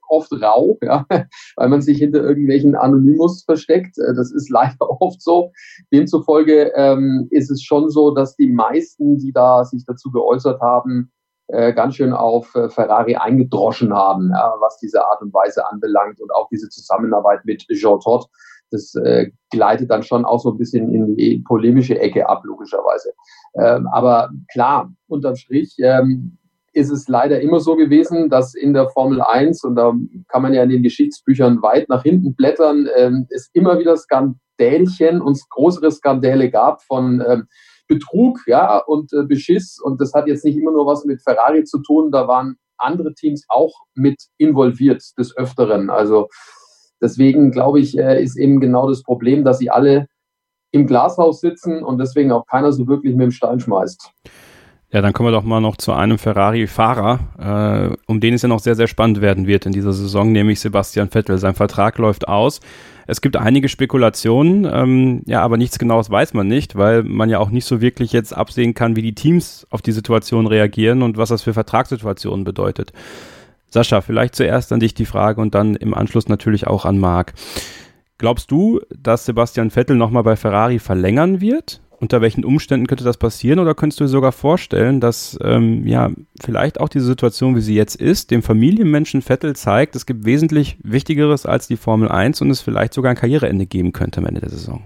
oft rau, ja, weil man sich hinter irgendwelchen Anonymous versteckt. Das ist leider oft so. Demzufolge ähm, ist es schon so, dass die meisten, die da sich dazu geäußert haben, äh, ganz schön auf äh, Ferrari eingedroschen haben, ja, was diese Art und Weise anbelangt und auch diese Zusammenarbeit mit Jean Todt. Das äh, gleitet dann schon auch so ein bisschen in die polemische Ecke ab, logischerweise. Ähm, aber klar, unterm Strich ähm, ist es leider immer so gewesen, dass in der Formel eins, und da kann man ja in den Geschichtsbüchern weit nach hinten blättern, ähm, es immer wieder Skandälchen und größere Skandale gab von ähm, Betrug, ja, und äh, Beschiss. Und das hat jetzt nicht immer nur was mit Ferrari zu tun, da waren andere Teams auch mit involviert des Öfteren. Also deswegen, glaube ich, äh, ist eben genau das Problem, dass sie alle im Glashaus sitzen und deswegen auch keiner so wirklich mit dem Stein schmeißt. Ja, dann kommen wir doch mal noch zu einem Ferrari-Fahrer, äh, um den es ja noch sehr, sehr spannend werden wird in dieser Saison, nämlich Sebastian Vettel. Sein Vertrag läuft aus. Es gibt einige Spekulationen, ähm, ja, aber nichts Genaues weiß man nicht, weil man ja auch nicht so wirklich jetzt absehen kann, wie die Teams auf die Situation reagieren und was das für Vertragssituationen bedeutet. Sascha, vielleicht zuerst an dich die Frage und dann im Anschluss natürlich auch an Marc. Glaubst du, dass Sebastian Vettel nochmal bei Ferrari verlängern wird? Unter welchen Umständen könnte das passieren? Oder könntest du dir sogar vorstellen, dass ähm, ja vielleicht auch diese Situation, wie sie jetzt ist, dem Familienmenschen Vettel zeigt, es gibt wesentlich Wichtigeres als die Formel eins und es vielleicht sogar ein Karriereende geben könnte am Ende der Saison?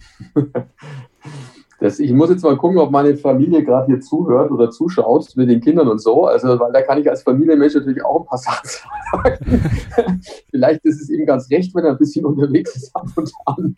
Das, ich muss jetzt mal gucken, ob meine Familie gerade hier zuhört oder zuschaut mit den Kindern und so. Also, weil da kann ich als Familienmensch natürlich auch ein paar Sachen sagen. Vielleicht ist es ihm ganz recht, wenn er ein bisschen unterwegs ist ab und an.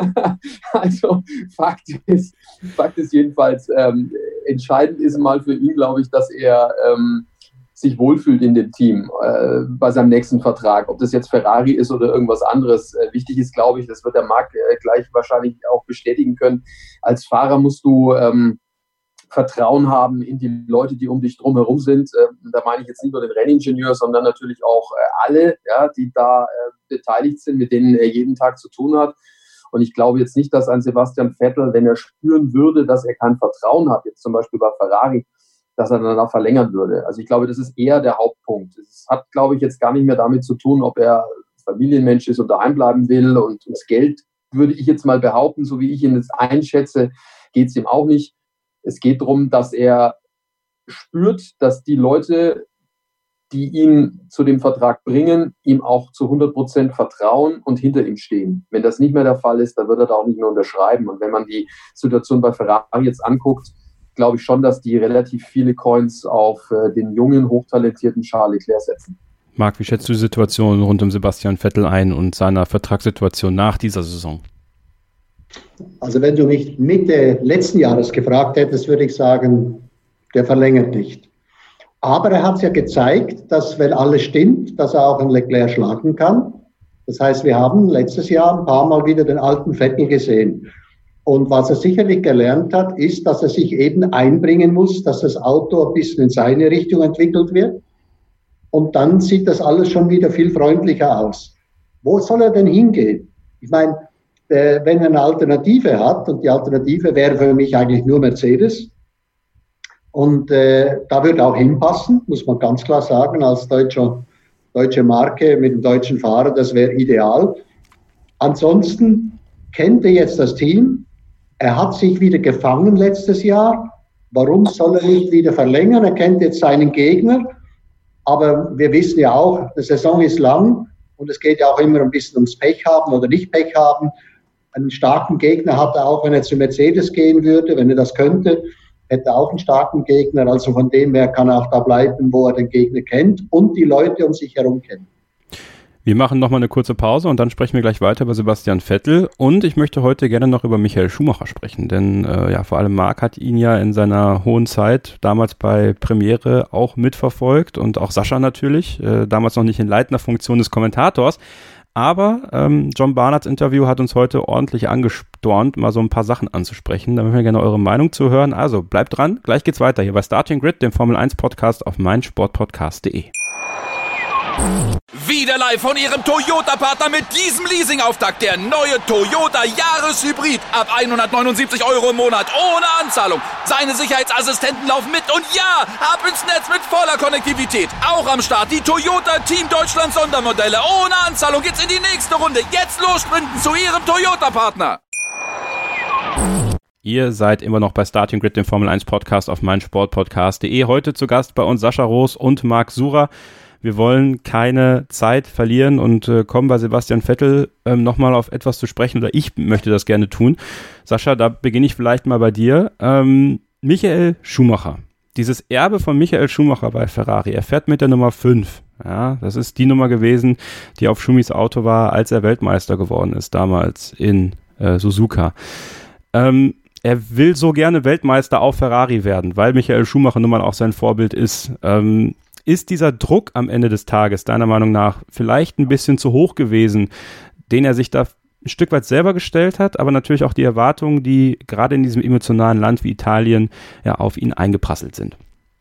Also, Fakt ist, Fakt ist jedenfalls, ähm, entscheidend ist mal für ihn, glaube ich, dass er ähm, sich wohlfühlt in dem Team äh, bei seinem nächsten Vertrag. Ob das jetzt Ferrari ist oder irgendwas anderes. Äh, wichtig ist, glaube ich, das wird der Marc äh, gleich wahrscheinlich auch bestätigen können. Als Fahrer musst du ähm, Vertrauen haben in die Leute, die um dich drumherum sind. Äh, da meine ich jetzt nicht nur den Renningenieur, sondern natürlich auch äh, alle, ja, die da äh, beteiligt sind, mit denen er jeden Tag zu tun hat. Und ich glaube jetzt nicht, dass ein Sebastian Vettel, wenn er spüren würde, dass er kein Vertrauen hat, jetzt zum Beispiel bei Ferrari, dass er dann auch verlängern würde. Also ich glaube, das ist eher der Hauptpunkt. Es hat, glaube ich, jetzt gar nicht mehr damit zu tun, ob er Familienmensch ist und daheim bleiben will. Und das Geld, würde ich jetzt mal behaupten, so wie ich ihn jetzt einschätze, geht es ihm auch nicht. Es geht darum, dass er spürt, dass die Leute, die ihn zu dem Vertrag bringen, ihm auch zu hundert Prozent vertrauen und hinter ihm stehen. Wenn das nicht mehr der Fall ist, dann wird er da auch nicht mehr unterschreiben. Und wenn man die Situation bei Ferrari jetzt anguckt, glaube ich schon, dass die relativ viele Coins auf äh, den jungen, hochtalentierten Charles Leclerc setzen. Marc, wie schätzt du die Situation rund um Sebastian Vettel ein und seiner Vertragssituation nach dieser Saison? Also wenn du mich Mitte letzten Jahres gefragt hättest, würde ich sagen, der verlängert nicht. Aber er hat es ja gezeigt, dass, wenn alles stimmt, dass er auch einen Leclerc schlagen kann. Das heißt, wir haben letztes Jahr ein paar Mal wieder den alten Vettel gesehen. Und was er sicherlich gelernt hat, ist, dass er sich eben einbringen muss, dass das Auto ein bisschen in seine Richtung entwickelt wird. Und dann sieht das alles schon wieder viel freundlicher aus. Wo soll er denn hingehen? Ich meine, äh, wenn er eine Alternative hat, und die Alternative wäre für mich eigentlich nur Mercedes, und äh, da würde auch hinpassen, muss man ganz klar sagen, als deutscher, deutsche Marke mit dem deutschen Fahrer, das wäre ideal. Ansonsten kennt er jetzt das Team. Er hat sich wieder gefangen letztes Jahr. Warum soll er nicht wieder verlängern? Er kennt jetzt seinen Gegner. Aber wir wissen ja auch, die Saison ist lang und es geht ja auch immer ein bisschen ums Pech haben oder nicht Pech haben. Einen starken Gegner hat er auch, wenn er zu Mercedes gehen würde, wenn er das könnte, hätte er auch einen starken Gegner. Also von dem her kann er auch da bleiben, wo er den Gegner kennt und die Leute um sich herum kennt. Wir machen nochmal eine kurze Pause und dann sprechen wir gleich weiter über Sebastian Vettel. Und ich möchte heute gerne noch über Michael Schumacher sprechen, denn äh, ja, vor allem Marc hat ihn ja in seiner hohen Zeit damals bei Premiere auch mitverfolgt und auch Sascha natürlich, äh, damals noch nicht in leitender Funktion des Kommentators. Aber ähm, John Barnards Interview hat uns heute ordentlich angespornt, mal so ein paar Sachen anzusprechen. Da möchten wir gerne eure Meinung zu hören. Also bleibt dran, gleich geht's weiter hier bei Starting Grid, dem Formel eins Podcast auf meinsportpodcast punkt de. Wieder live von Ihrem Toyota-Partner mit diesem Leasing-Auftakt. Der neue Toyota Jahreshybrid. Ab hundertneunundsiebzig Euro im Monat. Ohne Anzahlung. Seine Sicherheitsassistenten laufen mit. Und ja, ab ins Netz mit voller Konnektivität. Auch am Start die Toyota Team Deutschland Sondermodelle. Ohne Anzahlung geht's in die nächste Runde. Jetzt los sprinten zu Ihrem Toyota-Partner. Ihr seid immer noch bei Starting Grid, dem Formel eins Podcast auf meinsportpodcast punkt de. Heute zu Gast bei uns Sascha Roos und Marc Surer. Wir wollen keine Zeit verlieren und äh, kommen bei Sebastian Vettel ähm, nochmal auf etwas zu sprechen, oder ich möchte das gerne tun. Sascha, da beginne ich vielleicht mal bei dir. Ähm, Michael Schumacher. Dieses Erbe von Michael Schumacher bei Ferrari, er fährt mit der Nummer fünf. Ja, das ist die Nummer gewesen, die auf Schumis Auto war, als er Weltmeister geworden ist, damals in äh, Suzuka. Ähm, er will so gerne Weltmeister auf Ferrari werden, weil Michael Schumacher nun mal auch sein Vorbild ist. Ähm, Ist dieser Druck am Ende des Tages deiner Meinung nach vielleicht ein bisschen zu hoch gewesen, den er sich da ein Stück weit selber gestellt hat, aber natürlich auch die Erwartungen, die gerade in diesem emotionalen Land wie Italien ja auf ihn eingeprasselt sind?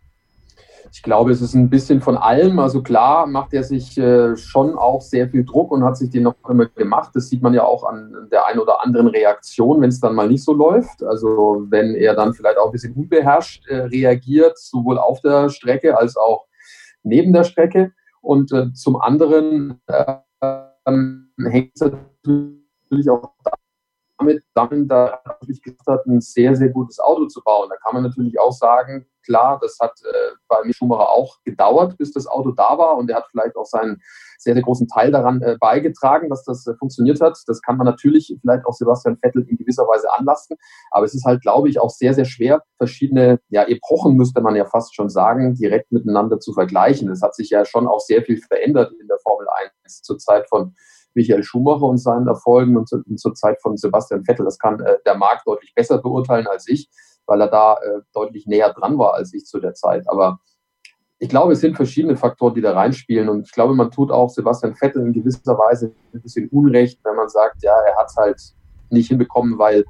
Ich glaube, es ist ein bisschen von allem. Also klar macht er sich äh, schon auch sehr viel Druck und hat sich den noch immer gemacht. Das sieht man ja auch an der einen oder anderen Reaktion, wenn es dann mal nicht so läuft. Also wenn er dann vielleicht auch ein bisschen unbeherrscht äh, reagiert, sowohl auf der Strecke als auch neben der Strecke. Und äh, zum anderen äh, hängt es natürlich auch damit, damit da natürlich gesagt hat, ein sehr, sehr gutes Auto zu bauen. Da kann man natürlich auch sagen, klar, das hat äh, bei Michael Schumacher auch gedauert, bis das Auto da war, und er hat vielleicht auch seinen sehr, sehr großen Teil daran äh, beigetragen, dass das äh, funktioniert hat. Das kann man natürlich vielleicht auch Sebastian Vettel in gewisser Weise anlasten, aber es ist halt, glaube ich, auch sehr, sehr schwer, verschiedene ja, Epochen, müsste man ja fast schon sagen, direkt miteinander zu vergleichen. Es hat sich ja schon auch sehr viel verändert in der Formel eins zur Zeit von Michael Schumacher und seinen Erfolgen und zu, zur Zeit von Sebastian Vettel. Das kann äh, der Marc deutlich besser beurteilen als ich, weil er da äh, deutlich näher dran war als ich zu der Zeit. Aber ich glaube, es sind verschiedene Faktoren, die da reinspielen, und ich glaube, man tut auch Sebastian Vettel in gewisser Weise ein bisschen Unrecht, wenn man sagt, ja, er hat es halt nicht hinbekommen, weil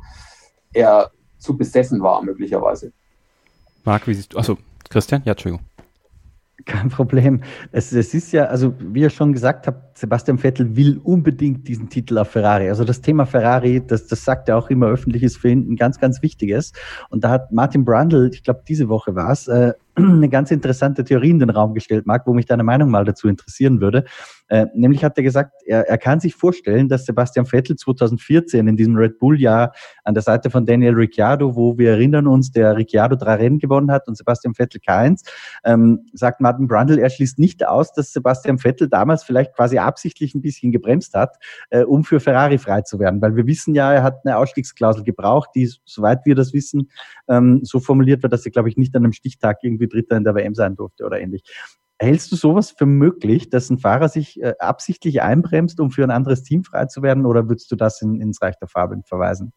er zu besessen war, möglicherweise. Marc, wie siehst du? Achso, Christian? Ja, Entschuldigung. Kein Problem. Es, es ist ja, also wie ihr schon gesagt habt, Sebastian Vettel will unbedingt diesen Titel auf Ferrari. Also das Thema Ferrari, das, das sagt er auch immer öffentlich, ist für ihn ein ganz, ganz wichtiges. Und da hat Martin Brundle, ich glaube diese Woche war es, äh, eine ganz interessante Theorie in den Raum gestellt, Marc, wo mich deine Meinung mal dazu interessieren würde. Äh, nämlich hat er gesagt, er, er kann sich vorstellen, dass Sebastian Vettel zweitausendvierzehn in diesem Red Bull-Jahr an der Seite von Daniel Ricciardo, wo wir erinnern uns, der Ricciardo drei Rennen gewonnen hat und Sebastian Vettel keins, ähm, sagt Martin Brundle, er schließt nicht aus, dass Sebastian Vettel damals vielleicht quasi absichtlich ein bisschen gebremst hat, äh, um für Ferrari frei zu werden. Weil wir wissen ja, er hat eine Ausstiegsklausel gebraucht, die, soweit wir das wissen, ähm, so formuliert wird, dass er, glaube ich, nicht an einem Stichtag irgendwie Dritter in der W M sein durfte oder ähnlich. Hältst du sowas für möglich, dass ein Fahrer sich äh, absichtlich einbremst, um für ein anderes Team frei zu werden, oder würdest du das in, ins Reich der Fabeln verweisen?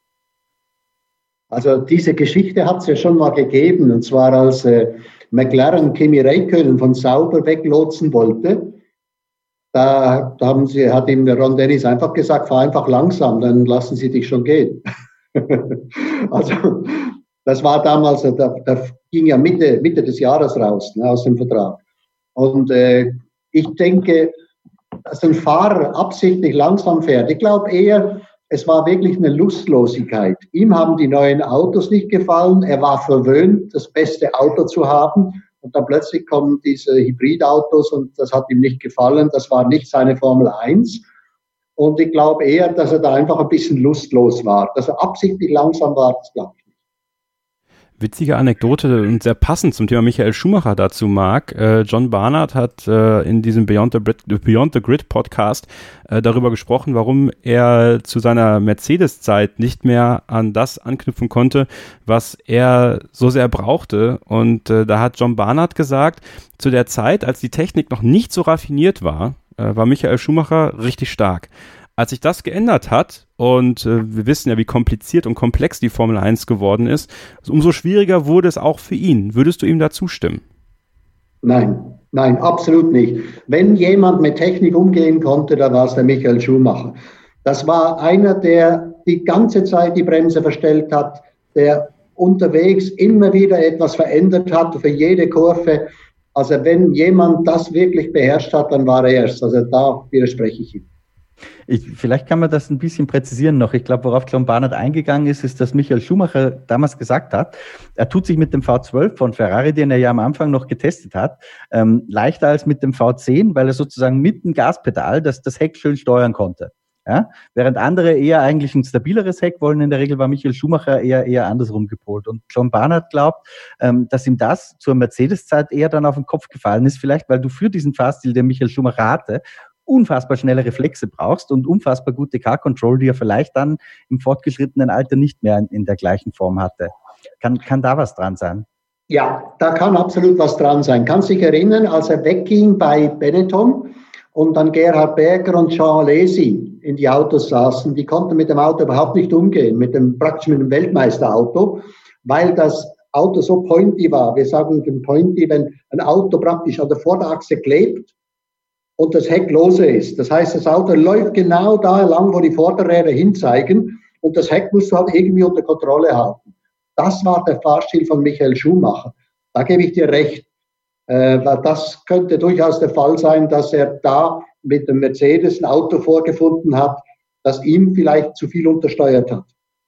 Also diese Geschichte hat es ja schon mal gegeben, und zwar als äh, McLaren Kimi Räikkönen von Sauber weglotsen wollte. Da, da haben sie, hat ihm der Ron Dennis einfach gesagt, fahr einfach langsam, dann lassen sie dich schon gehen. Also das war damals, da, da ging ja Mitte, Mitte des Jahres raus, ne, aus dem Vertrag. Und äh, ich denke, dass ein Fahrer absichtlich langsam fährt. Ich glaube eher, es war wirklich eine Lustlosigkeit. Ihm haben die neuen Autos nicht gefallen. Er war verwöhnt, das beste Auto zu haben. Und dann plötzlich kommen diese Hybridautos und das hat ihm nicht gefallen. Das war nicht seine Formel eins. Und ich glaube eher, dass er da einfach ein bisschen lustlos war. Dass er absichtlich langsam war, das glaube ich. Witzige Anekdote und sehr passend zum Thema Michael Schumacher dazu, Marc. Äh, John Barnard hat äh, in diesem Beyond the, Beyond the Grid Podcast äh, darüber gesprochen, warum er zu seiner Mercedes-Zeit nicht mehr an das anknüpfen konnte, was er so sehr brauchte. Und äh, da hat John Barnard gesagt, zu der Zeit, als die Technik noch nicht so raffiniert war, äh, war Michael Schumacher richtig stark. Als sich das geändert hat, und äh, wir wissen ja, wie kompliziert und komplex die Formel eins geworden ist, umso schwieriger wurde es auch für ihn. Würdest du ihm da zustimmen? Nein, nein, absolut nicht. Wenn jemand mit Technik umgehen konnte, dann war es der Michael Schumacher. Das war einer, der die ganze Zeit die Bremse verstellt hat, der unterwegs immer wieder etwas verändert hat für jede Kurve. Also wenn jemand das wirklich beherrscht hat, dann war er es. Also da widerspreche ich ihm. Ich, vielleicht kann man das ein bisschen präzisieren noch. Ich glaube, worauf John Barnard eingegangen ist, ist, dass Michael Schumacher damals gesagt hat, er tut sich mit dem V zwölf von Ferrari, den er ja am Anfang noch getestet hat, ähm, leichter als mit dem V zehn, weil er sozusagen mit dem Gaspedal das, das Heck schön steuern konnte. Ja? Während andere eher eigentlich ein stabileres Heck wollen, in der Regel war Michael Schumacher eher eher andersrum gepolt. Und John Barnard glaubt, ähm, dass ihm das zur Mercedes-Zeit eher dann auf den Kopf gefallen ist, vielleicht weil du für diesen Fahrstil, den Michael Schumacher hatte, unfassbar schnelle Reflexe brauchst und unfassbar gute Car-Control, die er vielleicht dann im fortgeschrittenen Alter nicht mehr in, in der gleichen Form hatte. Kann, kann da was dran sein? Ja, da kann absolut was dran sein. Kannst dich erinnern, als er wegging bei Benetton und dann Gerhard Berger und Jean Alesi in die Autos saßen, die konnten mit dem Auto überhaupt nicht umgehen, mit dem praktisch mit dem Weltmeisterauto, weil das Auto so pointy war. Wir sagen dem pointy, wenn ein Auto praktisch an der Vorderachse klebt und das Heck lose ist. Das heißt, das Auto läuft genau da lang, wo die Vorderräder hinzeigen und das Heck musst du halt irgendwie unter Kontrolle halten. Das war der Fahrstil von Michael Schumacher. Da gebe ich dir recht. Äh, weil das könnte durchaus der Fall sein, dass er da mit dem Mercedes ein Auto vorgefunden hat, das ihm vielleicht zu viel untersteuert hat.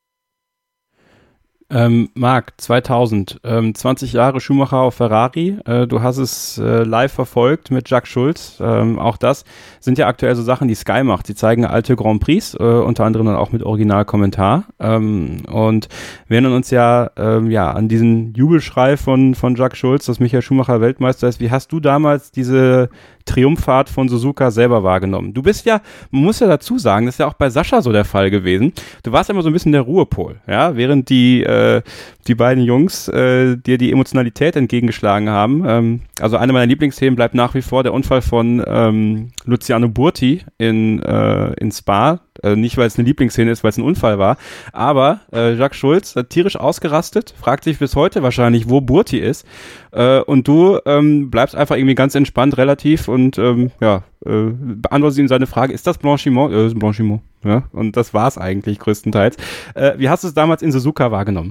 Ähm, Marc, zweitausend, ähm, zwanzig Jahre Schumacher auf Ferrari, äh, du hast es äh, live verfolgt mit Jacques Schulz, ähm, auch das sind ja aktuell so Sachen, die Sky macht, sie zeigen alte Grand Prix, äh, unter anderem dann auch mit Originalkommentar, ähm, und wir erinnern uns ja, ähm, ja an diesen Jubelschrei von, von Jacques Schulz, dass Michael Schumacher Weltmeister ist. Wie hast du damals diese Triumphfahrt von Suzuka selber wahrgenommen? Du bist ja, man muss ja dazu sagen, das ist ja auch bei Sascha so der Fall gewesen. Du warst immer so ein bisschen der Ruhepol, ja, während die äh, die beiden Jungs äh, dir die Emotionalität entgegengeschlagen haben. Ähm, also eine meiner Lieblingsthemen bleibt nach wie vor der Unfall von ähm, Luciano Burti in äh, in Spa. Äh, nicht, weil es eine Lieblingsszene ist, weil es ein Unfall war, aber äh, Jacques Schulz hat tierisch ausgerastet, fragt sich bis heute wahrscheinlich, wo Burti ist, äh, und du ähm, bleibst einfach irgendwie ganz entspannt relativ und ähm, ja, äh, beantwortest ihm seine Frage, ist das Blanchiment? Äh, ist Blanchiment, ja, und das war's eigentlich größtenteils. Äh, wie hast du es damals in Suzuka wahrgenommen?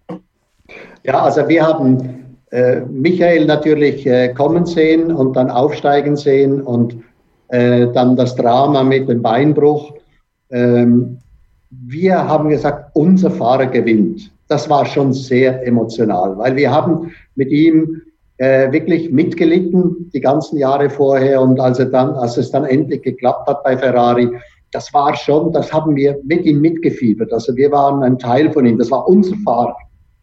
Ja, also wir haben äh, Michael natürlich äh, kommen sehen und dann aufsteigen sehen und äh, dann das Drama mit dem Beinbruch. Ähm, wir haben gesagt, unser Fahrer gewinnt. Das war schon sehr emotional, weil wir haben mit ihm äh, wirklich mitgelitten die ganzen Jahre vorher und als er dann, als es dann endlich geklappt hat bei Ferrari, das war schon, das haben wir mit ihm mitgefiebert. Also wir waren ein Teil von ihm. Das war unser Fahrer.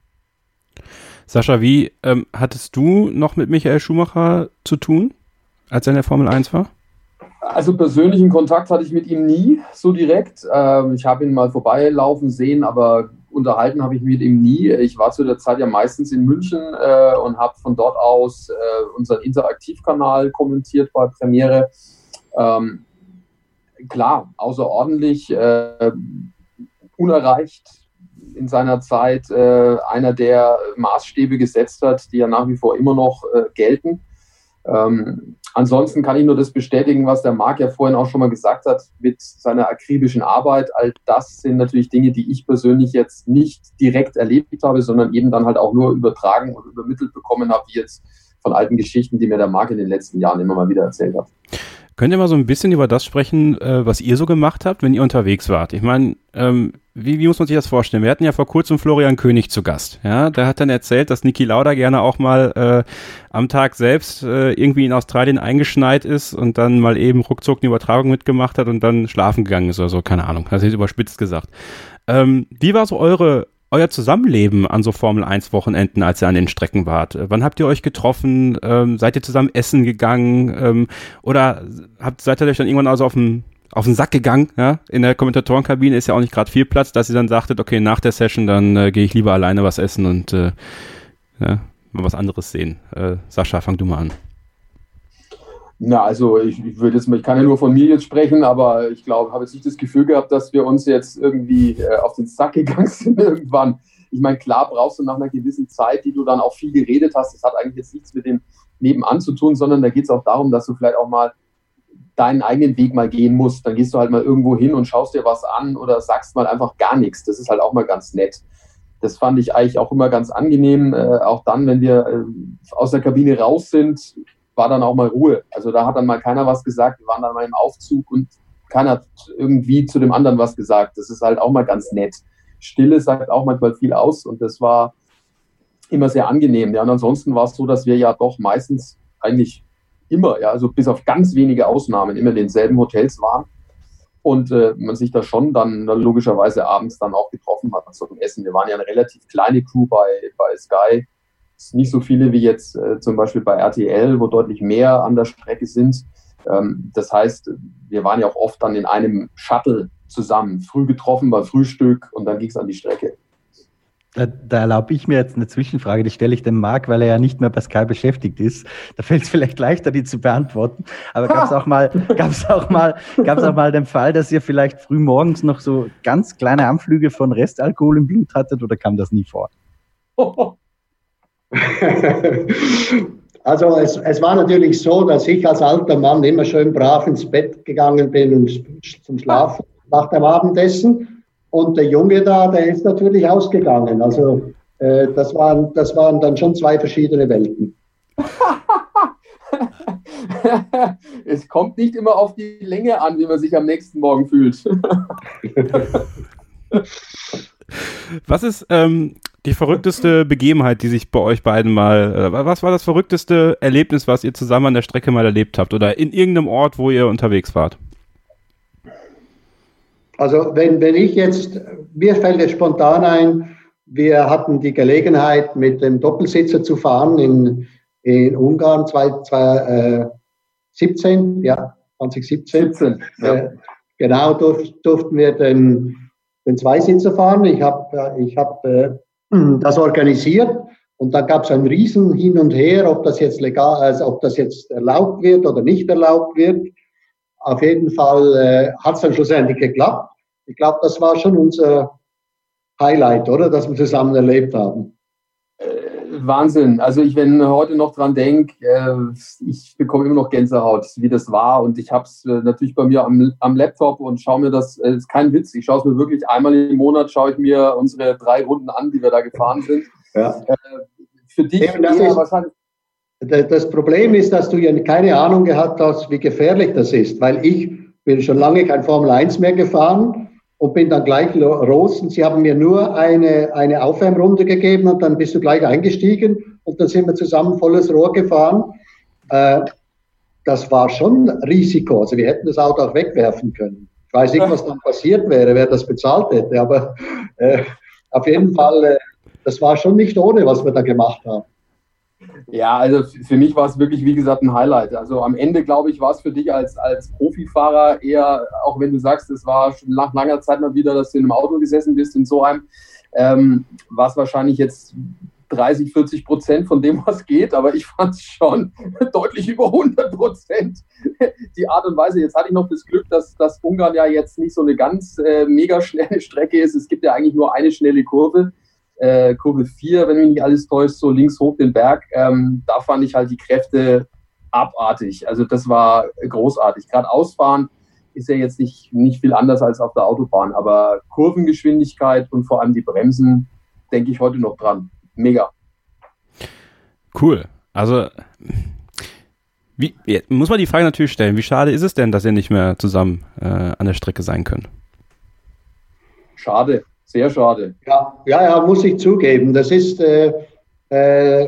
Sascha, wie ähm, hattest du noch mit Michael Schumacher zu tun, als er in der Formel eins war? Also persönlichen Kontakt hatte ich mit ihm nie so direkt. Ähm, ich habe ihn mal vorbeilaufen sehen, aber unterhalten habe ich mich mit ihm nie. Ich war zu der Zeit ja meistens in München äh, und habe von dort aus äh, unseren Interaktivkanal kommentiert bei Premiere. Ähm, klar, außerordentlich, äh, unerreicht in seiner Zeit, äh, einer, der Maßstäbe gesetzt hat, die ja nach wie vor immer noch äh, gelten. Ähm, ansonsten kann ich nur das bestätigen, was der Marc ja vorhin auch schon mal gesagt hat, mit seiner akribischen Arbeit. All das sind natürlich Dinge, die ich persönlich jetzt nicht direkt erlebt habe, sondern eben dann halt auch nur übertragen und übermittelt bekommen habe, wie jetzt von alten Geschichten, die mir der Marc in den letzten Jahren immer mal wieder erzählt hat. Könnt ihr mal so ein bisschen über das sprechen, äh, was ihr so gemacht habt, wenn ihr unterwegs wart? Ich meine, ähm, wie, wie muss man sich das vorstellen? Wir hatten ja vor kurzem Florian König zu Gast. Ja, der hat dann erzählt, dass Niki Lauda gerne auch mal äh, am Tag selbst äh, irgendwie in Australien eingeschneit ist und dann mal eben ruckzuck eine Übertragung mitgemacht hat und dann schlafen gegangen ist oder so, keine Ahnung. Das ist jetzt überspitzt gesagt. Ähm, wie war so eure euer Zusammenleben an so Formel eins Wochenenden, als ihr an den Strecken wart? Wann habt ihr euch getroffen? Ähm, seid ihr zusammen essen gegangen? Ähm, oder habt, seid ihr euch dann irgendwann also auf den, auf den Sack gegangen? Ja? In der Kommentatorenkabine ist ja auch nicht gerade viel Platz, dass ihr dann sagtet, okay, nach der Session, dann äh, gehe ich lieber alleine was essen und äh, ja, mal was anderes sehen. Äh, Sascha, fang du mal an. Na, also ich, ich würde jetzt, ich kann ja nur von mir jetzt sprechen, aber ich glaube, habe jetzt nicht das Gefühl gehabt, dass wir uns jetzt irgendwie äh, auf den Sack gegangen sind irgendwann. Ich meine, klar brauchst du nach einer gewissen Zeit, die du dann auch viel geredet hast, das hat eigentlich jetzt nichts mit dem Nebenan zu tun, sondern da geht es auch darum, dass du vielleicht auch mal deinen eigenen Weg mal gehen musst. Dann gehst du halt mal irgendwo hin und schaust dir was an oder sagst mal einfach gar nichts. Das ist halt auch mal ganz nett. Das fand ich eigentlich auch immer ganz angenehm, äh, auch dann, wenn wir äh, aus der Kabine raus sind, war dann auch mal Ruhe. Also da hat dann mal keiner was gesagt, wir waren dann mal im Aufzug und keiner hat irgendwie zu dem anderen was gesagt. Das ist halt auch mal ganz nett. Stille sagt auch manchmal viel aus und das war immer sehr angenehm. Ja, und ansonsten war es so, dass wir ja doch meistens eigentlich immer, ja, also bis auf ganz wenige Ausnahmen, immer in denselben Hotels waren und äh, man sich da schon dann, dann logischerweise abends dann auch getroffen hat zum Essen. Wir waren ja eine relativ kleine Crew bei, bei Sky. Es sind nicht so viele wie jetzt äh, zum Beispiel bei R T L, wo deutlich mehr an der Strecke sind. Ähm, das heißt, wir waren ja auch oft dann in einem Shuttle zusammen, früh getroffen bei Frühstück und dann ging es an die Strecke. Da, da erlaube ich mir jetzt eine Zwischenfrage, die stelle ich dem Marc, weil er ja nicht mehr bei Sky beschäftigt ist. Da fällt es vielleicht leichter, die zu beantworten. Aber gab es auch mal, gab's auch mal, gab's auch mal den Fall, dass ihr vielleicht früh morgens noch so ganz kleine Anflüge von Restalkohol im Blut hattet oder kam das nie vor? Also es, es war natürlich so, dass ich als alter Mann immer schön brav ins Bett gegangen bin und zum Schlafen nach dem Abendessen. Und der Junge da, der ist natürlich ausgegangen. Also äh, das, waren, das waren dann schon zwei verschiedene Welten. Es kommt nicht immer auf die Länge an, wie man sich am nächsten Morgen fühlt. Was ist ähm, die verrückteste Begebenheit, die sich bei euch beiden mal, äh, was war das verrückteste Erlebnis, was ihr zusammen an der Strecke mal erlebt habt oder in irgendeinem Ort, wo ihr unterwegs wart? Also wenn, wenn ich jetzt, mir fällt jetzt spontan ein, wir hatten die Gelegenheit, mit dem Doppelsitzer zu fahren in, in Ungarn zwanzig siebzehn, ja, zwanzig siebzehn. siebzehn, ja. Äh, genau, durf, durften wir den, den Zweisitzer fahren. Ich habe ich hab, äh, das organisiert und da gab es ein Riesen hin und her, ob das jetzt legal, also ob das jetzt erlaubt wird oder nicht erlaubt wird. Auf jeden Fall äh, hat es dann schlussendlich geklappt. Ich glaube, das war schon unser Highlight, oder? Dass wir zusammen erlebt haben. Äh, Wahnsinn. Also ich, wenn heute noch dran denke, äh, ich bekomme immer noch Gänsehaut, wie das war. Und ich habe es äh, natürlich bei mir am, am Laptop und schaue mir das, äh, ist kein Witz, ich schaue es mir wirklich einmal im Monat, schaue ich mir unsere drei Runden an, die wir da gefahren sind. Ja. Äh, für dich ja, das ist, wahrscheinlich... Das Problem ist, dass du ja keine Ahnung gehabt hast, wie gefährlich das ist, weil ich bin schon lange kein Formel eins mehr gefahren und bin dann gleich los und sie haben mir nur eine, eine Aufwärmrunde gegeben und dann bist du gleich eingestiegen und dann sind wir zusammen volles Rohr gefahren. Äh, das war schon Risiko, also wir hätten das Auto auch wegwerfen können. Ich weiß nicht, was dann passiert wäre, wer das bezahlt hätte, aber äh, auf jeden Fall, äh, das war schon nicht ohne, was wir da gemacht haben. Ja, also für mich war es wirklich, wie gesagt, ein Highlight. Also am Ende, glaube ich, war es für dich als, als Profifahrer eher, auch wenn du sagst, es war schon nach langer Zeit mal wieder, dass du in einem Auto gesessen bist in Soheim, ähm, war es wahrscheinlich jetzt dreißig, vierzig Prozent von dem, was geht, aber ich fand es schon deutlich über hundert Prozent. Die Art und Weise, jetzt hatte ich noch das Glück, dass, dass Ungarn ja jetzt nicht so eine ganz äh, mega schnelle Strecke ist. Es gibt ja eigentlich nur eine schnelle Kurve. Äh, Kurve vier, wenn mich nicht alles täuscht, so links hoch den Berg, ähm, da fand ich halt die Kräfte abartig. Also das war großartig. Gerade ausfahren ist ja jetzt nicht, nicht viel anders als auf der Autobahn, aber Kurvengeschwindigkeit und vor allem die Bremsen, denke ich heute noch dran. Mega. Cool. Also wie, muss man die Frage natürlich stellen, wie schade ist es denn, dass ihr nicht mehr zusammen äh, an der Strecke sein könnt? Schade. Sehr schade. Ja, ja, ja, muss ich zugeben. Das ist äh, äh,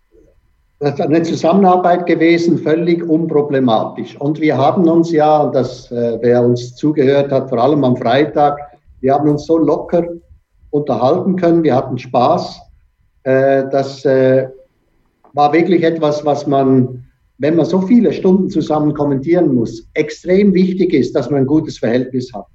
eine Zusammenarbeit gewesen, völlig unproblematisch. Und wir haben uns ja, und das, äh, wer uns zugehört hat, vor allem am Freitag, wir haben uns so locker unterhalten können, wir hatten Spaß. Äh, das äh, war wirklich etwas, was man, wenn man so viele Stunden zusammen kommentieren muss, extrem wichtig ist, dass man ein gutes Verhältnis hat.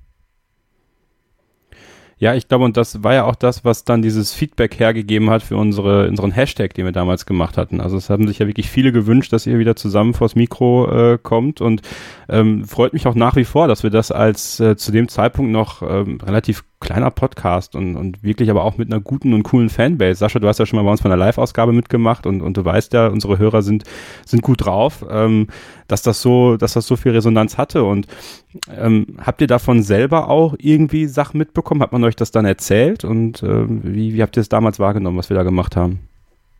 Ja, ich glaube, und das war ja auch das, was dann dieses Feedback hergegeben hat für unsere unseren Hashtag, den wir damals gemacht hatten. Also es haben sich ja wirklich viele gewünscht, dass ihr wieder zusammen vors Mikro äh, kommt und ähm, freut mich auch nach wie vor, dass wir das als äh, zu dem Zeitpunkt noch ähm, relativ kleiner Podcast und, und wirklich aber auch mit einer guten und coolen Fanbase. Sascha, du hast ja schon mal bei uns bei einer Live-Ausgabe mitgemacht und, und du weißt ja, unsere Hörer sind sind gut drauf, ähm, dass das so, dass das so viel Resonanz hatte. Und ähm, habt ihr davon selber auch irgendwie Sachen mitbekommen? Hat man euch das dann erzählt? Und ähm, wie, wie habt ihr es damals wahrgenommen, was wir da gemacht haben?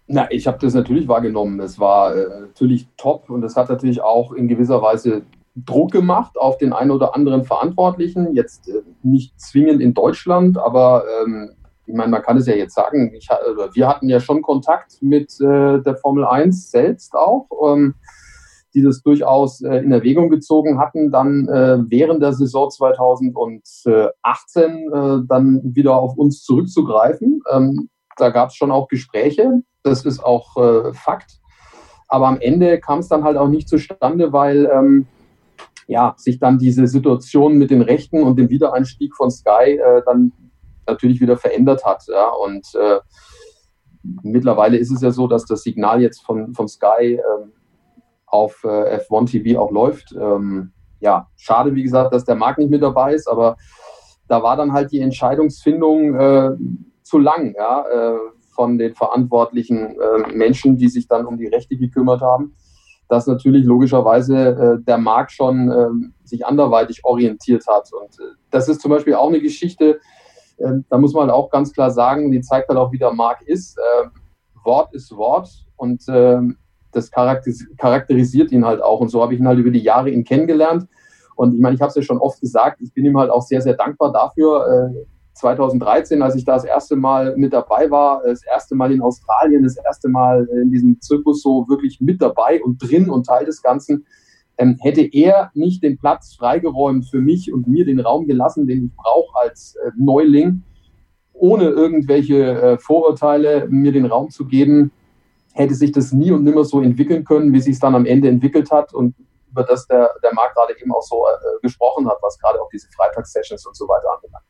Na, ich habe das natürlich wahrgenommen. Es war äh, natürlich top und es hat natürlich auch in gewisser Weise Druck gemacht auf den einen oder anderen Verantwortlichen. Jetzt äh, nicht zwingend in Deutschland, aber ähm, ich meine, man kann es ja jetzt sagen, ich, äh, wir hatten ja schon Kontakt mit äh, der Formel eins selbst auch, ähm, die das durchaus äh, in Erwägung gezogen hatten, dann äh, während der Saison zweitausendachtzehn äh, dann wieder auf uns zurückzugreifen. Ähm, da gab es schon auch Gespräche, das ist auch äh, Fakt. Aber am Ende kam es dann halt auch nicht zustande, weil ähm, ja, sich dann diese Situation mit den Rechten und dem Wiedereinstieg von Sky äh, dann natürlich wieder verändert hat. Ja? Und äh, mittlerweile ist es ja so, dass das Signal jetzt von, von Sky äh, auf äh, F eins T V auch läuft. Ähm, ja, schade, wie gesagt, dass der Marc nicht mit dabei ist, aber da war dann halt die Entscheidungsfindung äh, zu lang, ja, äh, von den verantwortlichen äh, Menschen, die sich dann um die Rechte gekümmert haben, dass natürlich logischerweise äh, der Marc schon äh, sich anderweitig orientiert hat. Und äh, das ist zum Beispiel auch eine Geschichte, äh, da muss man halt auch ganz klar sagen, die zeigt halt auch, wie der Marc ist. Äh, Wort ist Wort und äh, das charakterisiert ihn halt auch. Und so habe ich ihn halt über die Jahre ihn kennengelernt. Und ich meine, ich habe es ja schon oft gesagt, ich bin ihm halt auch sehr, sehr dankbar dafür. Äh, zweitausenddreizehn, als ich da das erste Mal mit dabei war, das erste Mal in Australien, das erste Mal in diesem Zirkus so wirklich mit dabei und drin und Teil des Ganzen, ähm, hätte er nicht den Platz freigeräumt für mich und mir den Raum gelassen, den ich brauche als äh, Neuling, ohne irgendwelche äh, Vorurteile mir den Raum zu geben, hätte sich das nie und nimmer so entwickeln können, wie sich es dann am Ende entwickelt hat und über das der, der Marc gerade eben auch so äh, gesprochen hat, was gerade auch diese Freitagssessions und so weiter anbelangt.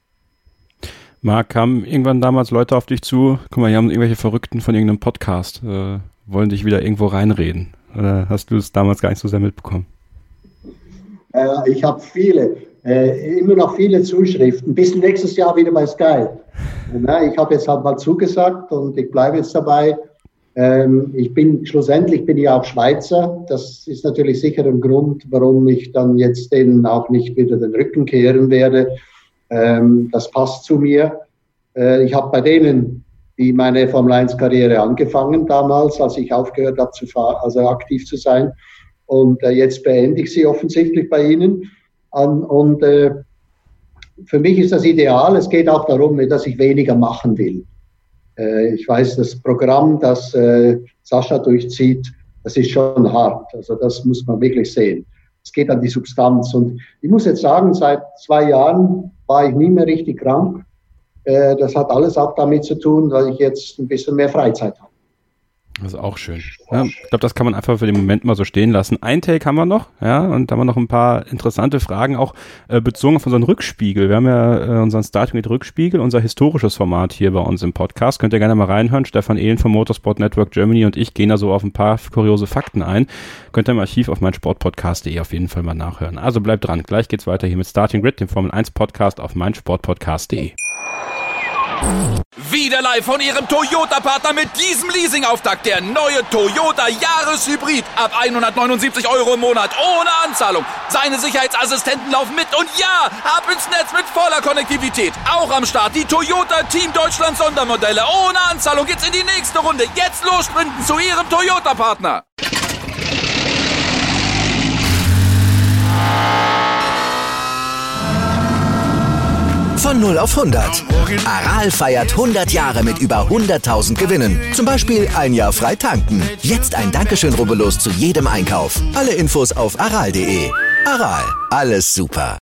Marc, kamen irgendwann damals Leute auf dich zu, guck mal, hier haben irgendwelche Verrückten von irgendeinem Podcast, äh, wollen dich wieder irgendwo reinreden? Oder hast du es damals gar nicht so sehr mitbekommen? Äh, ich habe viele, äh, immer noch viele Zuschriften, bis nächstes Jahr wieder bei Sky. Na, ich habe jetzt halt mal zugesagt und ich bleibe jetzt dabei. Ähm, ich bin, schlussendlich bin ich auch Schweizer. Das ist natürlich sicher ein Grund, warum ich dann jetzt denen auch nicht wieder den Rücken kehren werde. Ähm, das passt zu mir. Äh, ich habe bei denen, die meine Formel eins Karriere angefangen damals, als ich aufgehört habe zu fahren, also aktiv zu sein. Und äh, jetzt beende ich sie offensichtlich bei ihnen. An, und äh, für mich ist das ideal. Es geht auch darum, dass ich weniger machen will. Ich weiß, das Programm, das äh, Sascha durchzieht, das ist schon hart. Also das muss man wirklich sehen. Es geht an die Substanz. Und ich muss jetzt sagen, seit zwei Jahren war ich nie mehr richtig krank. Äh, das hat alles auch damit zu tun, weil ich jetzt ein bisschen mehr Freizeit habe. Das ist auch schön. Ja, ich glaube, das kann man einfach für den Moment mal so stehen lassen. Ein Take haben wir noch, ja, und da haben wir noch ein paar interessante Fragen, auch äh, bezogen auf unseren Rückspiegel. Wir haben ja äh, unseren Starting mit Rückspiegel, unser historisches Format hier bei uns im Podcast. Könnt ihr gerne mal reinhören. Stefan Ehlen vom Motorsport Network Germany und ich gehen da so auf ein paar kuriose Fakten ein. Könnt ihr im Archiv auf meinsportpodcast punkt de auf jeden Fall mal nachhören. Also bleibt dran. Gleich geht's weiter hier mit Starting Grid, dem Formel eins Podcast auf meinsportpodcast punkt de. Wieder live von Ihrem Toyota-Partner mit diesem Leasing-Auftakt. Der neue Toyota Jahreshybrid. Ab hundertneunundsiebzig Euro im Monat. Ohne Anzahlung. Seine Sicherheitsassistenten laufen mit. Und ja, ab ins Netz mit voller Konnektivität. Auch am Start die Toyota Team Deutschland Sondermodelle. Ohne Anzahlung geht's in die nächste Runde. Jetzt los sprinten zu Ihrem Toyota-Partner. Von null auf hundert. Aral feiert hundert Jahre mit über hunderttausend Gewinnen. Zum Beispiel ein Jahr frei tanken. Jetzt ein Dankeschön, rubbellos zu jedem Einkauf. Alle Infos auf aral punkt de. Aral, alles super.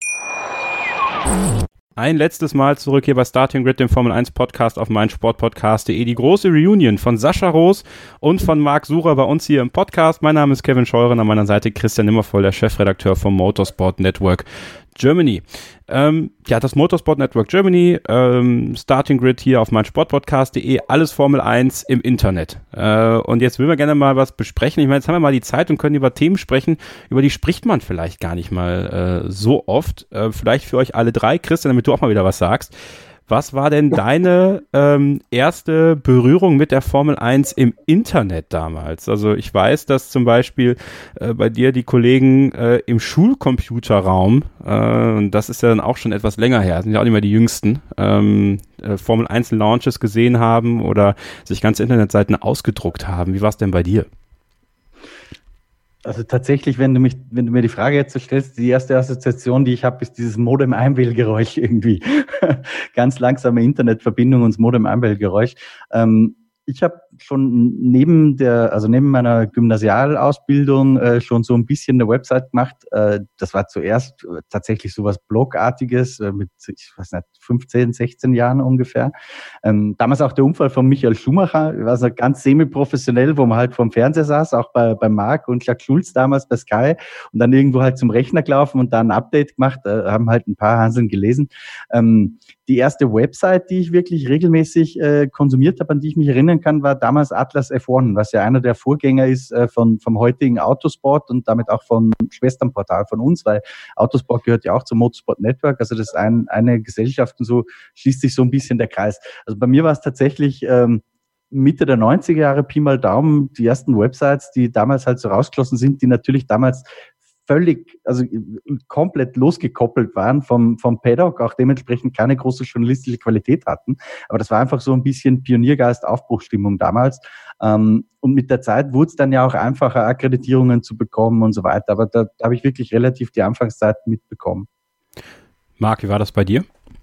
Ein letztes Mal zurück hier bei Starting Grid, dem Formel eins Podcast auf meinsportpodcast punkt de. Die große Reunion von Sascha Roos und von Marc Surer bei uns hier im Podcast. Mein Name ist Kevin Scheuren, an meiner Seite Christian Nimmervoll, der Chefredakteur vom Motorsport Network Germany. Ähm, ja, das Motorsport Network Germany, ähm, Starting Grid hier auf meinsportpodcast punkt de, alles Formel eins im Internet. Äh, und jetzt will wir gerne mal was besprechen. Ich meine, jetzt haben wir mal die Zeit und können über Themen sprechen, über die spricht man vielleicht gar nicht mal äh, so oft. Äh, vielleicht für euch alle drei. Christian, damit du auch mal wieder was sagst. Was war denn deine ähm, erste Berührung mit der Formel eins im Internet damals? Also ich weiß, dass zum Beispiel äh, bei dir die Kollegen äh, im Schulcomputerraum, äh, und das ist ja dann auch schon etwas länger her, sind ja auch nicht mehr die Jüngsten, ähm, äh, Formel eins Launches gesehen haben oder sich ganze Internetseiten ausgedruckt haben. Wie war es denn bei dir? Also tatsächlich, wenn du mich, wenn du mir die Frage jetzt so stellst, die erste Assoziation, die ich habe, ist dieses Modem-Einwählgeräusch irgendwie. Ganz langsame Internetverbindung und das Modem-Einwählgeräusch. Ähm, ich habe schon neben der, also neben meiner Gymnasialausbildung äh, schon so ein bisschen eine Website gemacht. Äh, das war zuerst äh, tatsächlich sowas Blogartiges äh, mit, ich weiß nicht, fünfzehn, sechzehn Jahren ungefähr. Ähm, damals auch der Unfall von Michael Schumacher, war so ganz semi-professionell, wo man halt vorm Fernseher saß, auch bei, bei Marc und Jacques Schulz damals bei Sky und dann irgendwo halt zum Rechner gelaufen und da ein Update gemacht, äh, haben halt ein paar Hanseln gelesen. Ähm, die erste Website, die ich wirklich regelmäßig äh, konsumiert habe, an die ich mich erinnern kann, war damals Atlas F eins, was ja einer der Vorgänger ist äh, von vom heutigen Autosport und damit auch vom Schwesternportal von uns, weil Autosport gehört ja auch zum Motorsport Network, also das ist ein, eine Gesellschaft und so schließt sich so ein bisschen der Kreis. Also bei mir war es tatsächlich ähm, Mitte der neunziger Jahre, Pi mal Daumen, die ersten Websites, die damals halt so rausgeschlossen sind, die natürlich damals völlig, also komplett losgekoppelt waren vom, vom Paddock, auch dementsprechend keine große journalistische Qualität hatten. Aber das war einfach so ein bisschen Pioniergeist, Aufbruchsstimmung damals. Ähm, und mit der Zeit wurde es dann ja auch einfacher, Akkreditierungen zu bekommen und so weiter. Aber da, da habe ich wirklich relativ die Anfangszeit mitbekommen. Marc, wie war das bei dir?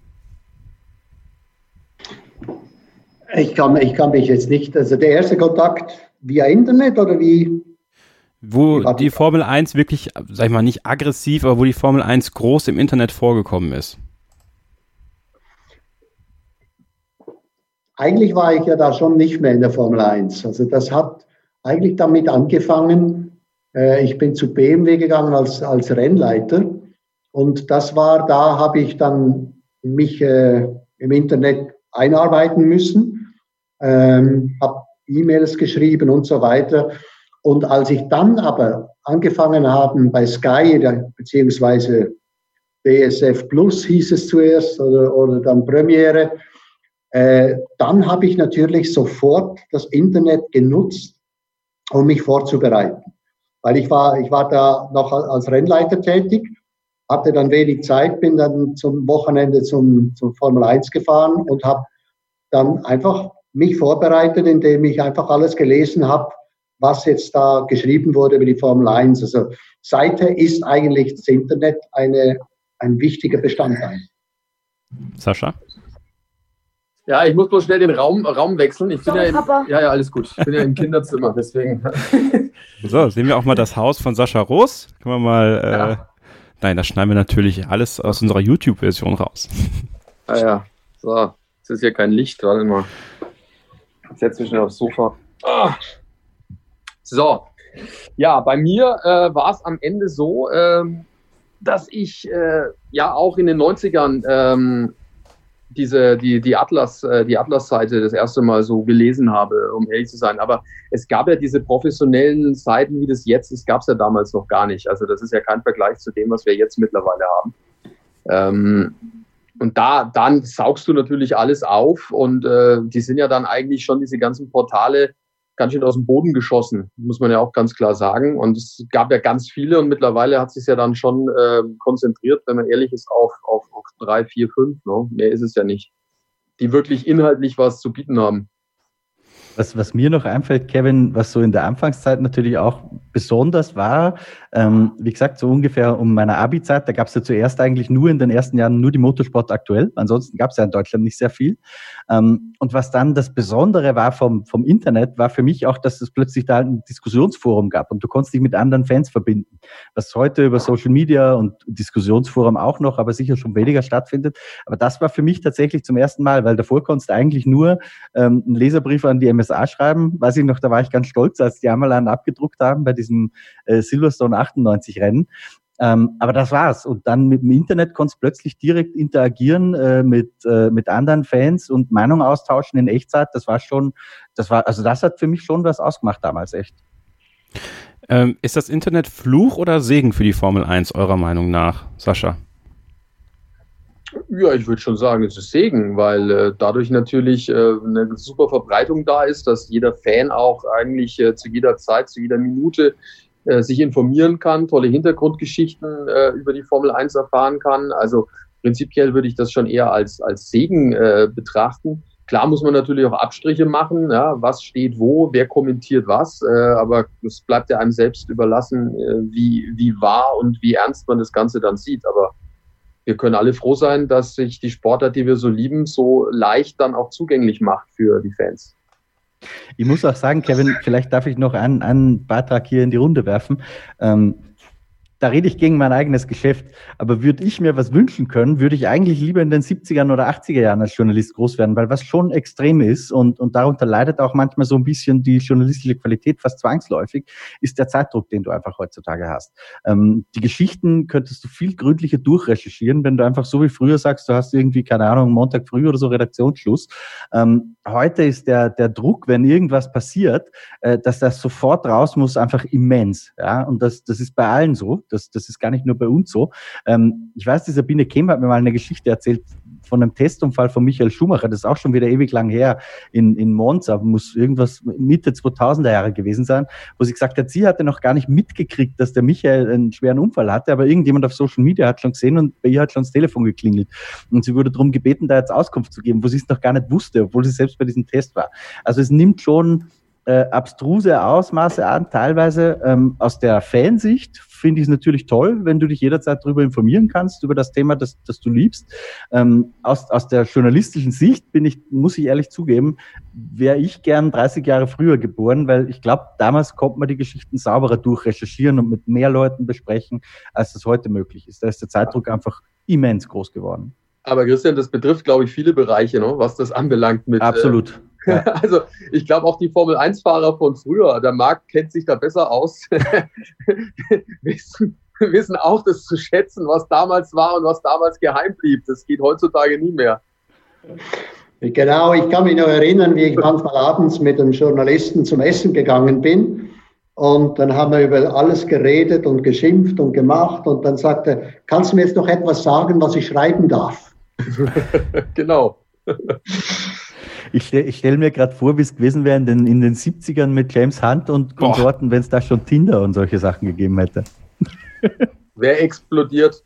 Ich kann, ich kann mich jetzt nicht, also der erste Kontakt via Internet oder wie? Wo die Formel eins wirklich, sag ich mal, nicht aggressiv, aber wo die Formel eins groß im Internet vorgekommen ist. Eigentlich war ich ja da schon nicht mehr in der Formel eins. Also das hat eigentlich damit angefangen, äh, ich bin zu B M W gegangen als, als Rennleiter und das war, da habe ich dann mich äh, im Internet einarbeiten müssen, ähm, habe E-Mails geschrieben und so weiter. Und als ich dann aber angefangen habe bei Sky, beziehungsweise B S F Plus hieß es zuerst, oder, oder dann Premiere, äh, dann habe ich natürlich sofort das Internet genutzt, um mich vorzubereiten. Weil ich war, ich war da noch als Rennleiter tätig, hatte dann wenig Zeit, bin dann zum Wochenende zum, zum Formel eins gefahren und habe dann einfach mich vorbereitet, indem ich einfach alles gelesen habe, was jetzt da geschrieben wurde über die Formel eins. Also seither ist eigentlich das Internet eine, ein wichtiger Bestandteil. Sascha? Ja, ich muss bloß schnell den Raum, Raum wechseln. Ich bin Sorry, ja, im, ja, ja, alles gut. Ich bin ja im Kinderzimmer, deswegen. So, sehen wir auch mal das Haus von Sascha Roos. Können wir mal, äh, ja. Nein, das schneiden wir natürlich alles aus unserer YouTube-Version raus. Ah ja, so, jetzt ist hier kein Licht, warte mal. Ich setze mich schnell aufs Sofa. Ah. So, ja, bei mir äh, war es am Ende so, äh, dass ich äh, ja auch in den neunzigern ähm, diese, die, die Atlas, äh, die Atlas-Seite das erste Mal so gelesen habe, um ehrlich zu sein. Aber es gab ja diese professionellen Seiten, wie das jetzt ist, gab es ja damals noch gar nicht. Also das ist ja kein Vergleich zu dem, was wir jetzt mittlerweile haben. Ähm, und da, dann saugst du natürlich alles auf und äh, die sind ja dann eigentlich schon diese ganzen Portale ganz schön aus dem Boden geschossen, muss man ja auch ganz klar sagen. Und es gab ja ganz viele und mittlerweile hat es sich ja dann schon äh, konzentriert, wenn man ehrlich ist, auf, auf, auf drei, vier, fünf. Ne? Mehr ist es ja nicht, die wirklich inhaltlich was zu bieten haben. Was, was mir noch einfällt, Kevin, was so in der Anfangszeit natürlich auch besonders war, ähm, wie gesagt, so ungefähr um meine Abi-Zeit, da gab es ja zuerst eigentlich nur in den ersten Jahren nur die Motorsport aktuell, ansonsten gab es ja in Deutschland nicht sehr viel. Ähm, und was dann das Besondere war vom, vom Internet, war für mich auch, dass es plötzlich da ein Diskussionsforum gab und du konntest dich mit anderen Fans verbinden, was heute über Social Media und Diskussionsforum auch noch, aber sicher schon weniger stattfindet. Aber das war für mich tatsächlich zum ersten Mal, weil davor konntest du eigentlich nur ähm, einen Leserbrief an die M S A schreiben, weiß ich noch, da war ich ganz stolz, als die einmal einen abgedruckt haben bei diesem äh, Silverstone achtundneunzig Rennen. Ähm, aber das war's. Und dann mit dem Internet konntest du plötzlich direkt interagieren äh, mit äh, mit anderen Fans und Meinung austauschen in Echtzeit. Das war schon, das war, also das hat für mich schon was ausgemacht damals, echt. Ähm, ist das Internet Fluch oder Segen für die Formel eins eurer Meinung nach, Sascha? Ja, ich würde schon sagen, es ist Segen, weil äh, dadurch natürlich äh, eine super Verbreitung da ist, dass jeder Fan auch eigentlich äh, zu jeder Zeit, zu jeder Minute äh, sich informieren kann, tolle Hintergrundgeschichten äh, über die Formel eins erfahren kann. Also prinzipiell würde ich das schon eher als, als Segen äh, betrachten. Klar muss man natürlich auch Abstriche machen, ja, was steht wo, wer kommentiert was, äh, aber es bleibt ja einem selbst überlassen, äh, wie, wie wahr und wie ernst man das Ganze dann sieht. Aber wir können alle froh sein, dass sich die Sportart, die wir so lieben, so leicht dann auch zugänglich macht für die Fans. Ich muss auch sagen, Kevin, vielleicht darf ich noch einen, einen Beitrag hier in die Runde werfen. Ähm, Da rede ich gegen mein eigenes Geschäft. Aber würde ich mir was wünschen können, würde ich eigentlich lieber in den siebzigern oder achtziger Jahren als Journalist groß werden, weil was schon extrem ist und, und darunter leidet auch manchmal so ein bisschen die journalistische Qualität fast zwangsläufig, ist der Zeitdruck, den du einfach heutzutage hast. Ähm, die Geschichten könntest du viel gründlicher durchrecherchieren, wenn du einfach so wie früher sagst, du hast irgendwie, keine Ahnung, Montag früh oder so Redaktionsschluss. Ähm, heute ist der, der Druck, wenn irgendwas passiert, äh, dass das sofort raus muss, einfach immens. Ja? Und das, das ist bei allen so. Das, das ist gar nicht nur bei uns so. Ähm, ich weiß, die Sabine Kehm hat mir mal eine Geschichte erzählt von einem Testunfall von Michael Schumacher. Das ist auch schon wieder ewig lang her in, in Monza. Muss irgendwas Mitte zweitausender Jahre gewesen sein, wo sie gesagt hat, sie hatte noch gar nicht mitgekriegt, dass der Michael einen schweren Unfall hatte, aber irgendjemand auf Social Media hat schon gesehen und bei ihr hat schon das Telefon geklingelt. Und sie wurde darum gebeten, da jetzt Auskunft zu geben, wo sie es noch gar nicht wusste, obwohl sie selbst bei diesem Test war. Also es nimmt schon Äh, abstruse Ausmaße an, teilweise ähm, aus der Fansicht finde ich es natürlich toll, wenn du dich jederzeit darüber informieren kannst, über das Thema, das, das du liebst. Ähm, aus, aus der journalistischen Sicht bin ich, muss ich ehrlich zugeben, wäre ich gern dreißig Jahre früher geboren, weil ich glaube, damals konnte man die Geschichten sauberer durchrecherchieren und mit mehr Leuten besprechen, als das heute möglich ist. Da ist der Zeitdruck einfach immens groß geworden. Aber Christian, das betrifft, glaube ich, viele Bereiche, ne, was das anbelangt. Mit, Absolut. Äh, ja. Also ich glaube auch die Formel eins Fahrer von früher, der Marc kennt sich da besser aus, wissen, wissen auch das zu schätzen, was damals war und was damals geheim blieb. Das geht heutzutage nie mehr. Genau, ich kann mich noch erinnern, wie ich manchmal abends mit einem Journalisten zum Essen gegangen bin. Und dann haben wir über alles geredet und geschimpft und gemacht. Und dann sagte er, kannst du mir jetzt noch etwas sagen, was ich schreiben darf? Genau. Ich, stell, ich stelle mir gerade vor, wie es gewesen wäre in den, in den siebzigern mit James Hunt und Konsorten, wenn es da schon Tinder und solche Sachen gegeben hätte. Wer explodiert?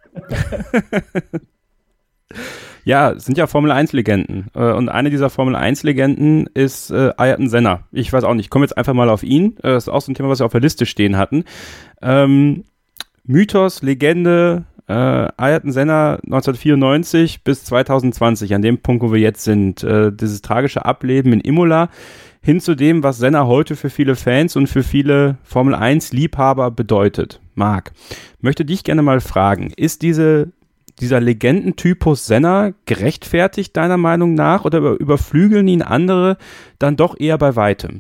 Ja, sind ja Formel eins Legenden. Und eine dieser Formel eins Legenden ist äh, Ayrton Senna. Ich weiß auch nicht, ich komme jetzt einfach mal auf ihn. Das ist auch so ein Thema, was wir auf der Liste stehen hatten. Ähm, Mythos, Legende, Äh, Ayrton Senna neunzehnhundertvierundneunzig bis zweitausendzwanzig, an dem Punkt, wo wir jetzt sind, äh, dieses tragische Ableben in Imola, hin zu dem, was Senna heute für viele Fans und für viele Formel eins Liebhaber bedeutet. Marc, möchte dich gerne mal fragen, ist diese, dieser Legendentypus Senna gerechtfertigt deiner Meinung nach oder überflügeln ihn andere dann doch eher bei weitem?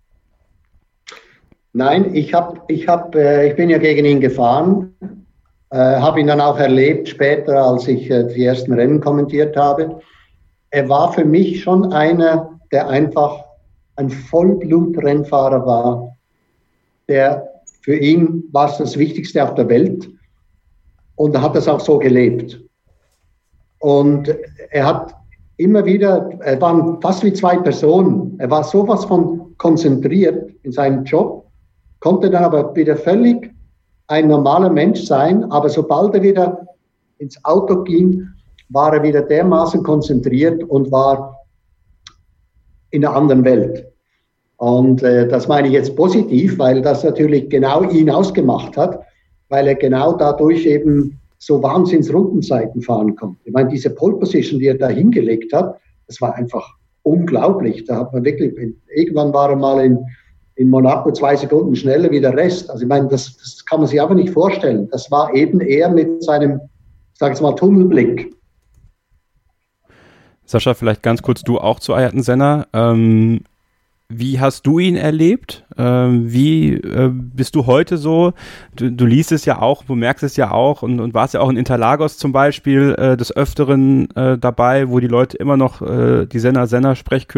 Nein, ich, hab, ich, hab, äh, ich bin ja gegen ihn gefahren. Äh, habe ihn dann auch erlebt später, als ich äh, die ersten Rennen kommentiert habe. Er war für mich schon einer, der einfach ein Vollblut-Rennfahrer war. Der, für ihn war es das Wichtigste auf der Welt und er hat das auch so gelebt. Und er hat immer wieder, er waren fast wie zwei Personen. Er war sowas von konzentriert in seinem Job, konnte dann aber wieder völlig ein normaler Mensch sein, aber sobald er wieder ins Auto ging, war er wieder dermaßen konzentriert und war in einer anderen Welt. Und äh, das meine ich jetzt positiv, weil das natürlich genau ihn ausgemacht hat, weil er genau dadurch eben so Wahnsinns-Rundenzeiten fahren konnte. Ich meine, diese Pole Position, die er da hingelegt hat, das war einfach unglaublich. Da hat man wirklich, irgendwann war er mal in in Monaco zwei Sekunden schneller wie der Rest. Also ich meine, das, das kann man sich einfach nicht vorstellen. Das war eben er mit seinem, sag ich mal, Tunnelblick. Sascha, vielleicht ganz kurz du auch zu Ayrton Senna. Ähm, wie hast du ihn erlebt? Ähm, wie äh, bist du heute so? Du, du liest es ja auch, du merkst es ja auch und, und warst ja auch in Interlagos zum Beispiel äh, des Öfteren äh, dabei, wo die Leute immer noch äh, die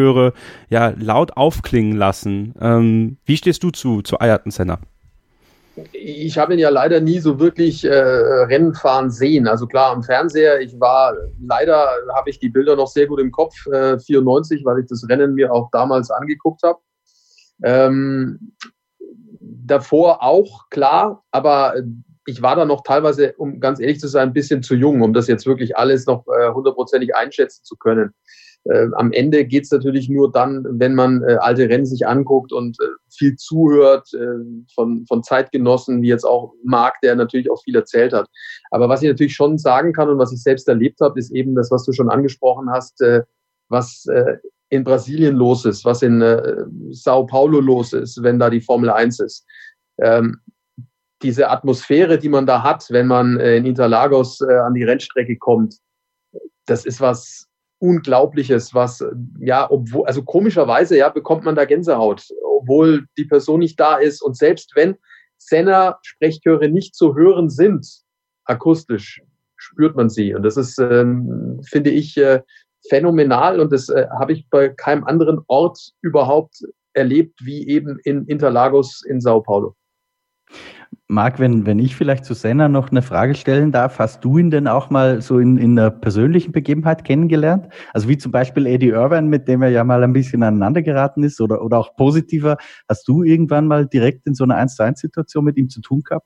Senna-Senna-Sprechchöre ja laut aufklingen lassen. Ähm, wie stehst du zu, zu Ayrton Senna? Ich habe ihn ja leider nie so wirklich äh, Rennen fahren sehen. Also klar, am Fernseher, ich war, leider habe ich die Bilder noch sehr gut im Kopf, äh, vierundneunzig, weil ich das Rennen mir auch damals angeguckt habe. Ähm, davor auch, klar, aber ich war da noch teilweise, um ganz ehrlich zu sein, ein bisschen zu jung, um das jetzt wirklich alles noch hundertprozentig äh, einschätzen zu können. Äh, am Ende geht's natürlich nur dann, wenn man äh, alte Rennen sich anguckt und äh, viel zuhört äh, von, von Zeitgenossen, wie jetzt auch Marc, der natürlich auch viel erzählt hat. Aber was ich natürlich schon sagen kann und was ich selbst erlebt habe, ist eben das, was du schon angesprochen hast, äh, was äh, in Brasilien los ist, was in äh, Sao Paulo los ist, wenn da die Formel eins ist. Ähm, diese Atmosphäre, die man da hat, wenn man äh, in Interlagos äh, an die Rennstrecke kommt, das ist was Unglaubliches, was, ja, obwohl, also komischerweise, ja, bekommt man da Gänsehaut, obwohl die Person nicht da ist. Und selbst wenn Senna-Sprechchöre nicht zu hören sind, akustisch, spürt man sie. Und das ist, ähm, finde ich, äh, phänomenal. Und das äh, habe ich bei keinem anderen Ort überhaupt erlebt, wie eben in Interlagos in Sao Paulo. Marc, wenn, wenn ich vielleicht zu Senna noch eine Frage stellen darf, hast du ihn denn auch mal so in, in einer persönlichen Begebenheit kennengelernt? Also wie zum Beispiel Eddie Irvine, mit dem er ja mal ein bisschen aneinander geraten ist, oder, oder auch positiver. Hast du irgendwann mal direkt in so einer eins zu eins Situation mit ihm zu tun gehabt?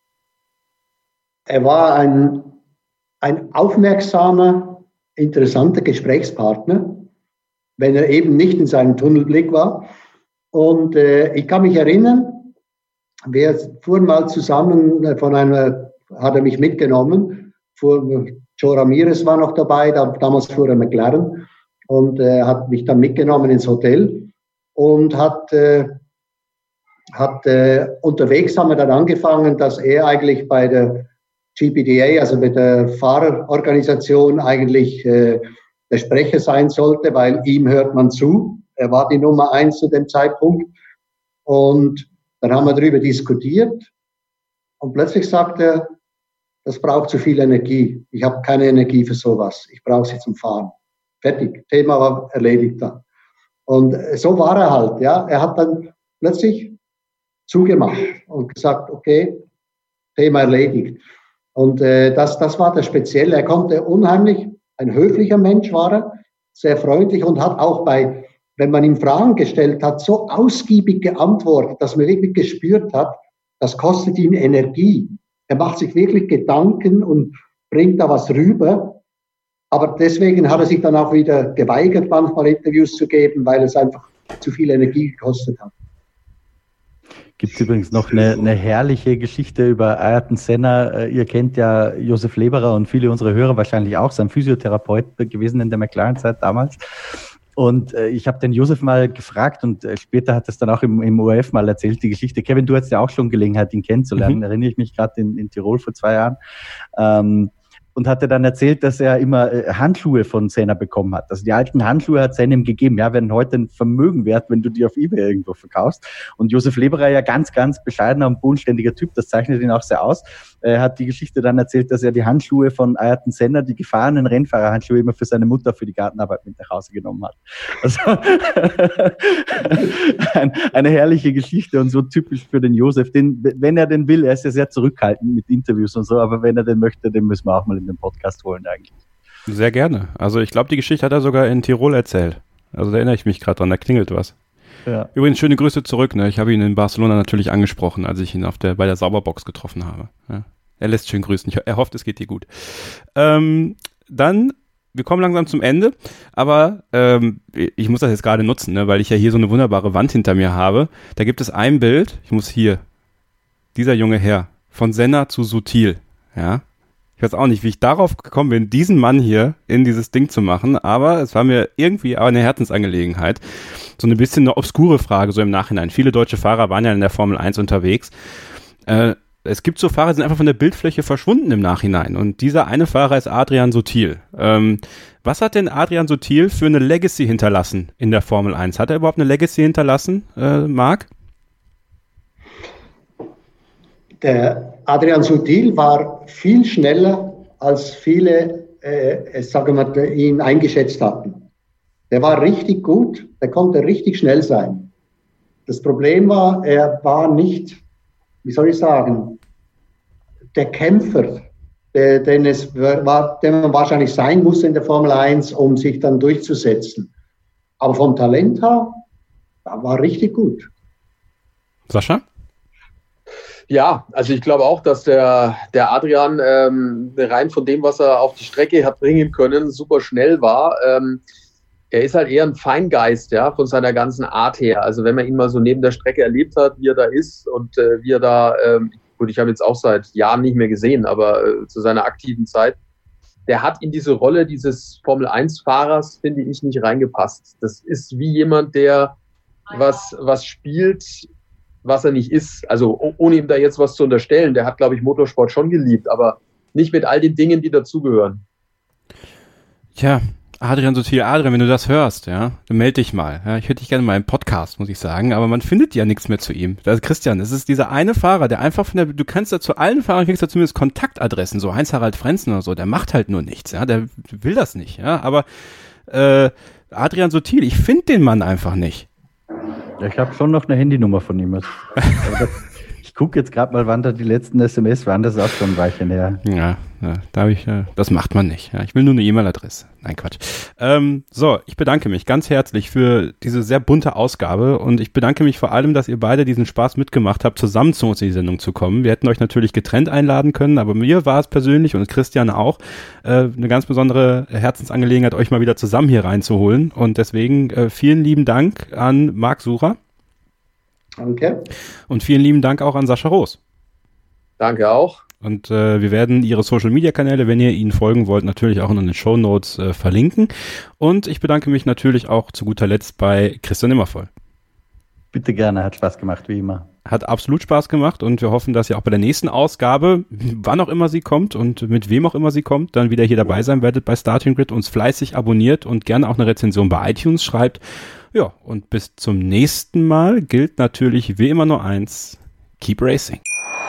Er war ein, ein aufmerksamer, interessanter Gesprächspartner, wenn er eben nicht in seinem Tunnelblick war. Und äh, ich kann mich erinnern, wir fuhren mal zusammen von einer, hat er mich mitgenommen, fuhr, Joe Ramirez war noch dabei, da, damals fuhr er McLaren und äh, hat mich dann mitgenommen ins Hotel und hat, äh, hat äh, unterwegs haben wir dann angefangen, dass er eigentlich bei der G P D A, also bei der Fahrerorganisation eigentlich äh, der Sprecher sein sollte, weil ihm hört man zu. Er war die Nummer eins zu dem Zeitpunkt und dann haben wir darüber diskutiert und plötzlich sagt er, das braucht zu viel Energie. Ich habe keine Energie für sowas. Ich brauche sie zum Fahren. Fertig. Thema war erledigt dann. Und so war er halt. Ja, er hat dann plötzlich zugemacht und gesagt, okay, Thema erledigt. Und äh, das, das war das Spezielle. Er konnte unheimlich, ein höflicher Mensch war er, sehr freundlich und hat auch bei, wenn man ihm Fragen gestellt hat, so ausgiebig geantwortet, dass man wirklich gespürt hat, das kostet ihn Energie. Er macht sich wirklich Gedanken und bringt da was rüber. Aber deswegen hat er sich dann auch wieder geweigert, manchmal Interviews zu geben, weil es einfach zu viel Energie gekostet hat. Gibt es übrigens noch eine, eine herrliche Geschichte über Ayrton Senna. Ihr kennt ja Josef Leberer und viele unserer Hörer wahrscheinlich auch, sein Physiotherapeut gewesen in der McLaren-Zeit damals. Und äh, ich habe den Josef mal gefragt und äh, später hat es dann auch im, im O R F mal erzählt, die Geschichte. Kevin, du hattest ja auch schon Gelegenheit, ihn kennenzulernen, mhm. erinnere ich mich gerade in, in Tirol vor zwei Jahren. Ähm, und hatte dann erzählt, dass er immer äh, Handschuhe von Senna bekommen hat. Also die alten Handschuhe hat Senna ihm gegeben. Ja, werden heute ein Vermögen wert, wenn du die auf eBay irgendwo verkaufst. Und Josef Leberer, ja ganz, ganz bescheidener und bodenständiger Typ, das zeichnet ihn auch sehr aus. Er hat die Geschichte dann erzählt, dass er die Handschuhe von Ayrton Senna, die gefahrenen Rennfahrerhandschuhe, immer für seine Mutter für die Gartenarbeit mit nach Hause genommen hat. Also ein, eine herrliche Geschichte und so typisch für den Josef. Den, wenn er denn will, er ist ja sehr zurückhaltend mit Interviews und so, aber wenn er den möchte, den müssen wir auch mal in den Podcast holen eigentlich. Sehr gerne. Also ich glaube, die Geschichte hat er sogar in Tirol erzählt. Also da erinnere ich mich gerade dran, da klingelt was. Ja. Übrigens schöne Grüße zurück. Ne? Ich habe ihn in Barcelona natürlich angesprochen, als ich ihn auf der, bei der Sauberbox getroffen habe. Ja. Er lässt schön grüßen. Ich, er hofft, es geht dir gut. Ähm, dann, wir kommen langsam zum Ende, aber ähm, ich muss das jetzt gerade nutzen, ne? Weil ich ja hier so eine wunderbare Wand hinter mir habe. Da gibt es ein Bild, ich muss hier, dieser junge Herr, von Senna zu Sutil. Ja. Ich weiß auch nicht, wie ich darauf gekommen bin, diesen Mann hier in dieses Ding zu machen, aber es war mir irgendwie auch eine Herzensangelegenheit. So ein bisschen eine obskure Frage, so im Nachhinein. Viele deutsche Fahrer waren ja in der Formel eins unterwegs. Äh, es gibt so Fahrer, die sind einfach von der Bildfläche verschwunden im Nachhinein. Und dieser eine Fahrer ist Adrian Sutil. Ähm, was hat denn Adrian Sutil für eine Legacy hinterlassen in der Formel eins? Hat er überhaupt eine Legacy hinterlassen, äh, Marc? Der Adrian Sutil war viel schneller, als viele äh, sagen wir, ihn eingeschätzt hatten. Der war richtig gut, der konnte richtig schnell sein. Das Problem war, er war nicht wie soll ich sagen, der Kämpfer, der, den, es war, den man wahrscheinlich sein muss in der Formel eins, um sich dann durchzusetzen. Aber vom Talent her, da war richtig gut. Sascha? Ja, also ich glaube auch, dass der, der Adrian ähm, rein von dem, was er auf die Strecke hat bringen können, super schnell war. Ähm, er ist halt eher ein Feingeist, ja, von seiner ganzen Art her. Also wenn man ihn mal so neben der Strecke erlebt hat, wie er da ist und äh, wie er da, ähm, gut, ich habe jetzt auch seit Jahren nicht mehr gesehen, aber äh, zu seiner aktiven Zeit, der hat in diese Rolle dieses Formel eins Fahrers, finde ich, nicht reingepasst. Das ist wie jemand, der was, was spielt, was er nicht ist. Also ohne ihm da jetzt was zu unterstellen. Der hat, glaube ich, Motorsport schon geliebt, aber nicht mit all den Dingen, die dazugehören. Tja, Adrian Sutil, Adrian, wenn du das hörst, ja, dann melde dich mal. Ja, ich hätte dich gerne mal im Podcast, muss ich sagen, aber man findet ja nichts mehr zu ihm. Das ist Christian, es ist dieser eine Fahrer, der einfach von der, du kannst da zu allen Fahrern, kriegst da zumindest Kontaktadressen, so Heinz-Harald Frenzen oder so, der macht halt nur nichts, ja, der will das nicht, ja, aber äh, Adrian Sutil, ich finde den Mann einfach nicht. Ja, ich habe schon noch eine Handynummer von ihm. Das, ich gucke jetzt gerade mal, wann da die letzten S M S waren. Das ist auch schon ein Weilchen her. Ja, ja da habe ich, ja, das macht man nicht. Ja, ich will nur eine E-Mail-Adresse. Nein, Quatsch. Ähm, so, ich bedanke mich ganz herzlich für diese sehr bunte Ausgabe und ich bedanke mich vor allem, dass ihr beide diesen Spaß mitgemacht habt, zusammen zu uns in die Sendung zu kommen. Wir hätten euch natürlich getrennt einladen können, aber mir war es persönlich und Christian auch äh, eine ganz besondere Herzensangelegenheit, euch mal wieder zusammen hier reinzuholen und deswegen äh, vielen lieben Dank an Marc Sucher. Danke. Und vielen lieben Dank auch an Sascha Roos. Danke auch. Und äh, wir werden ihre Social-Media-Kanäle, wenn ihr ihnen folgen wollt, natürlich auch in den Shownotes äh, verlinken. Und ich bedanke mich natürlich auch zu guter Letzt bei Christian Immervoll. Bitte gerne, hat Spaß gemacht, wie immer. Hat absolut Spaß gemacht und wir hoffen, dass ihr auch bei der nächsten Ausgabe, wann auch immer sie kommt und mit wem auch immer sie kommt, dann wieder hier dabei sein werdet bei Starting Grid, uns fleißig abonniert und gerne auch eine Rezension bei iTunes schreibt. Ja, und bis zum nächsten Mal gilt natürlich wie immer nur eins, keep racing.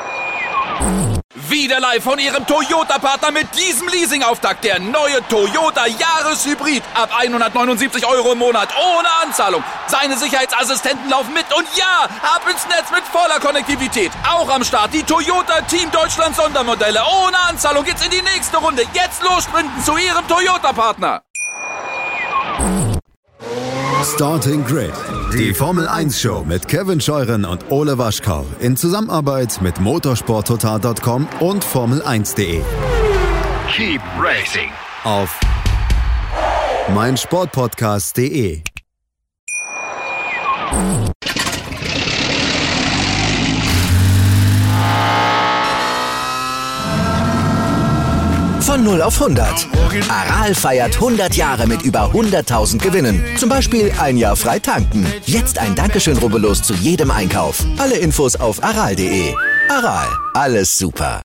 Wieder live von Ihrem Toyota-Partner mit diesem Leasing-Auftakt. Der neue Toyota Jahreshybrid. Ab hundertneunundsiebzig Euro im Monat. Ohne Anzahlung. Seine Sicherheitsassistenten laufen mit. Und ja, ab ins Netz mit voller Konnektivität. Auch am Start die Toyota Team Deutschland Sondermodelle. Ohne Anzahlung geht's in die nächste Runde. Jetzt los sprinten zu Ihrem Toyota-Partner. Starting Grid, die Formel eins Show mit Kevin Scheuren und Ole Waschkau in Zusammenarbeit mit motorsport total Punkt com und Formel eins Punkt de. Keep racing Auf meinsportpodcast Punkt de. Von null auf hundert. Aral feiert hundert Jahre mit über hunderttausend Gewinnen. Zum Beispiel ein Jahr frei tanken. Jetzt ein Dankeschön, rubbellos zu jedem Einkauf. Alle Infos auf aral Punkt de. Aral, alles super.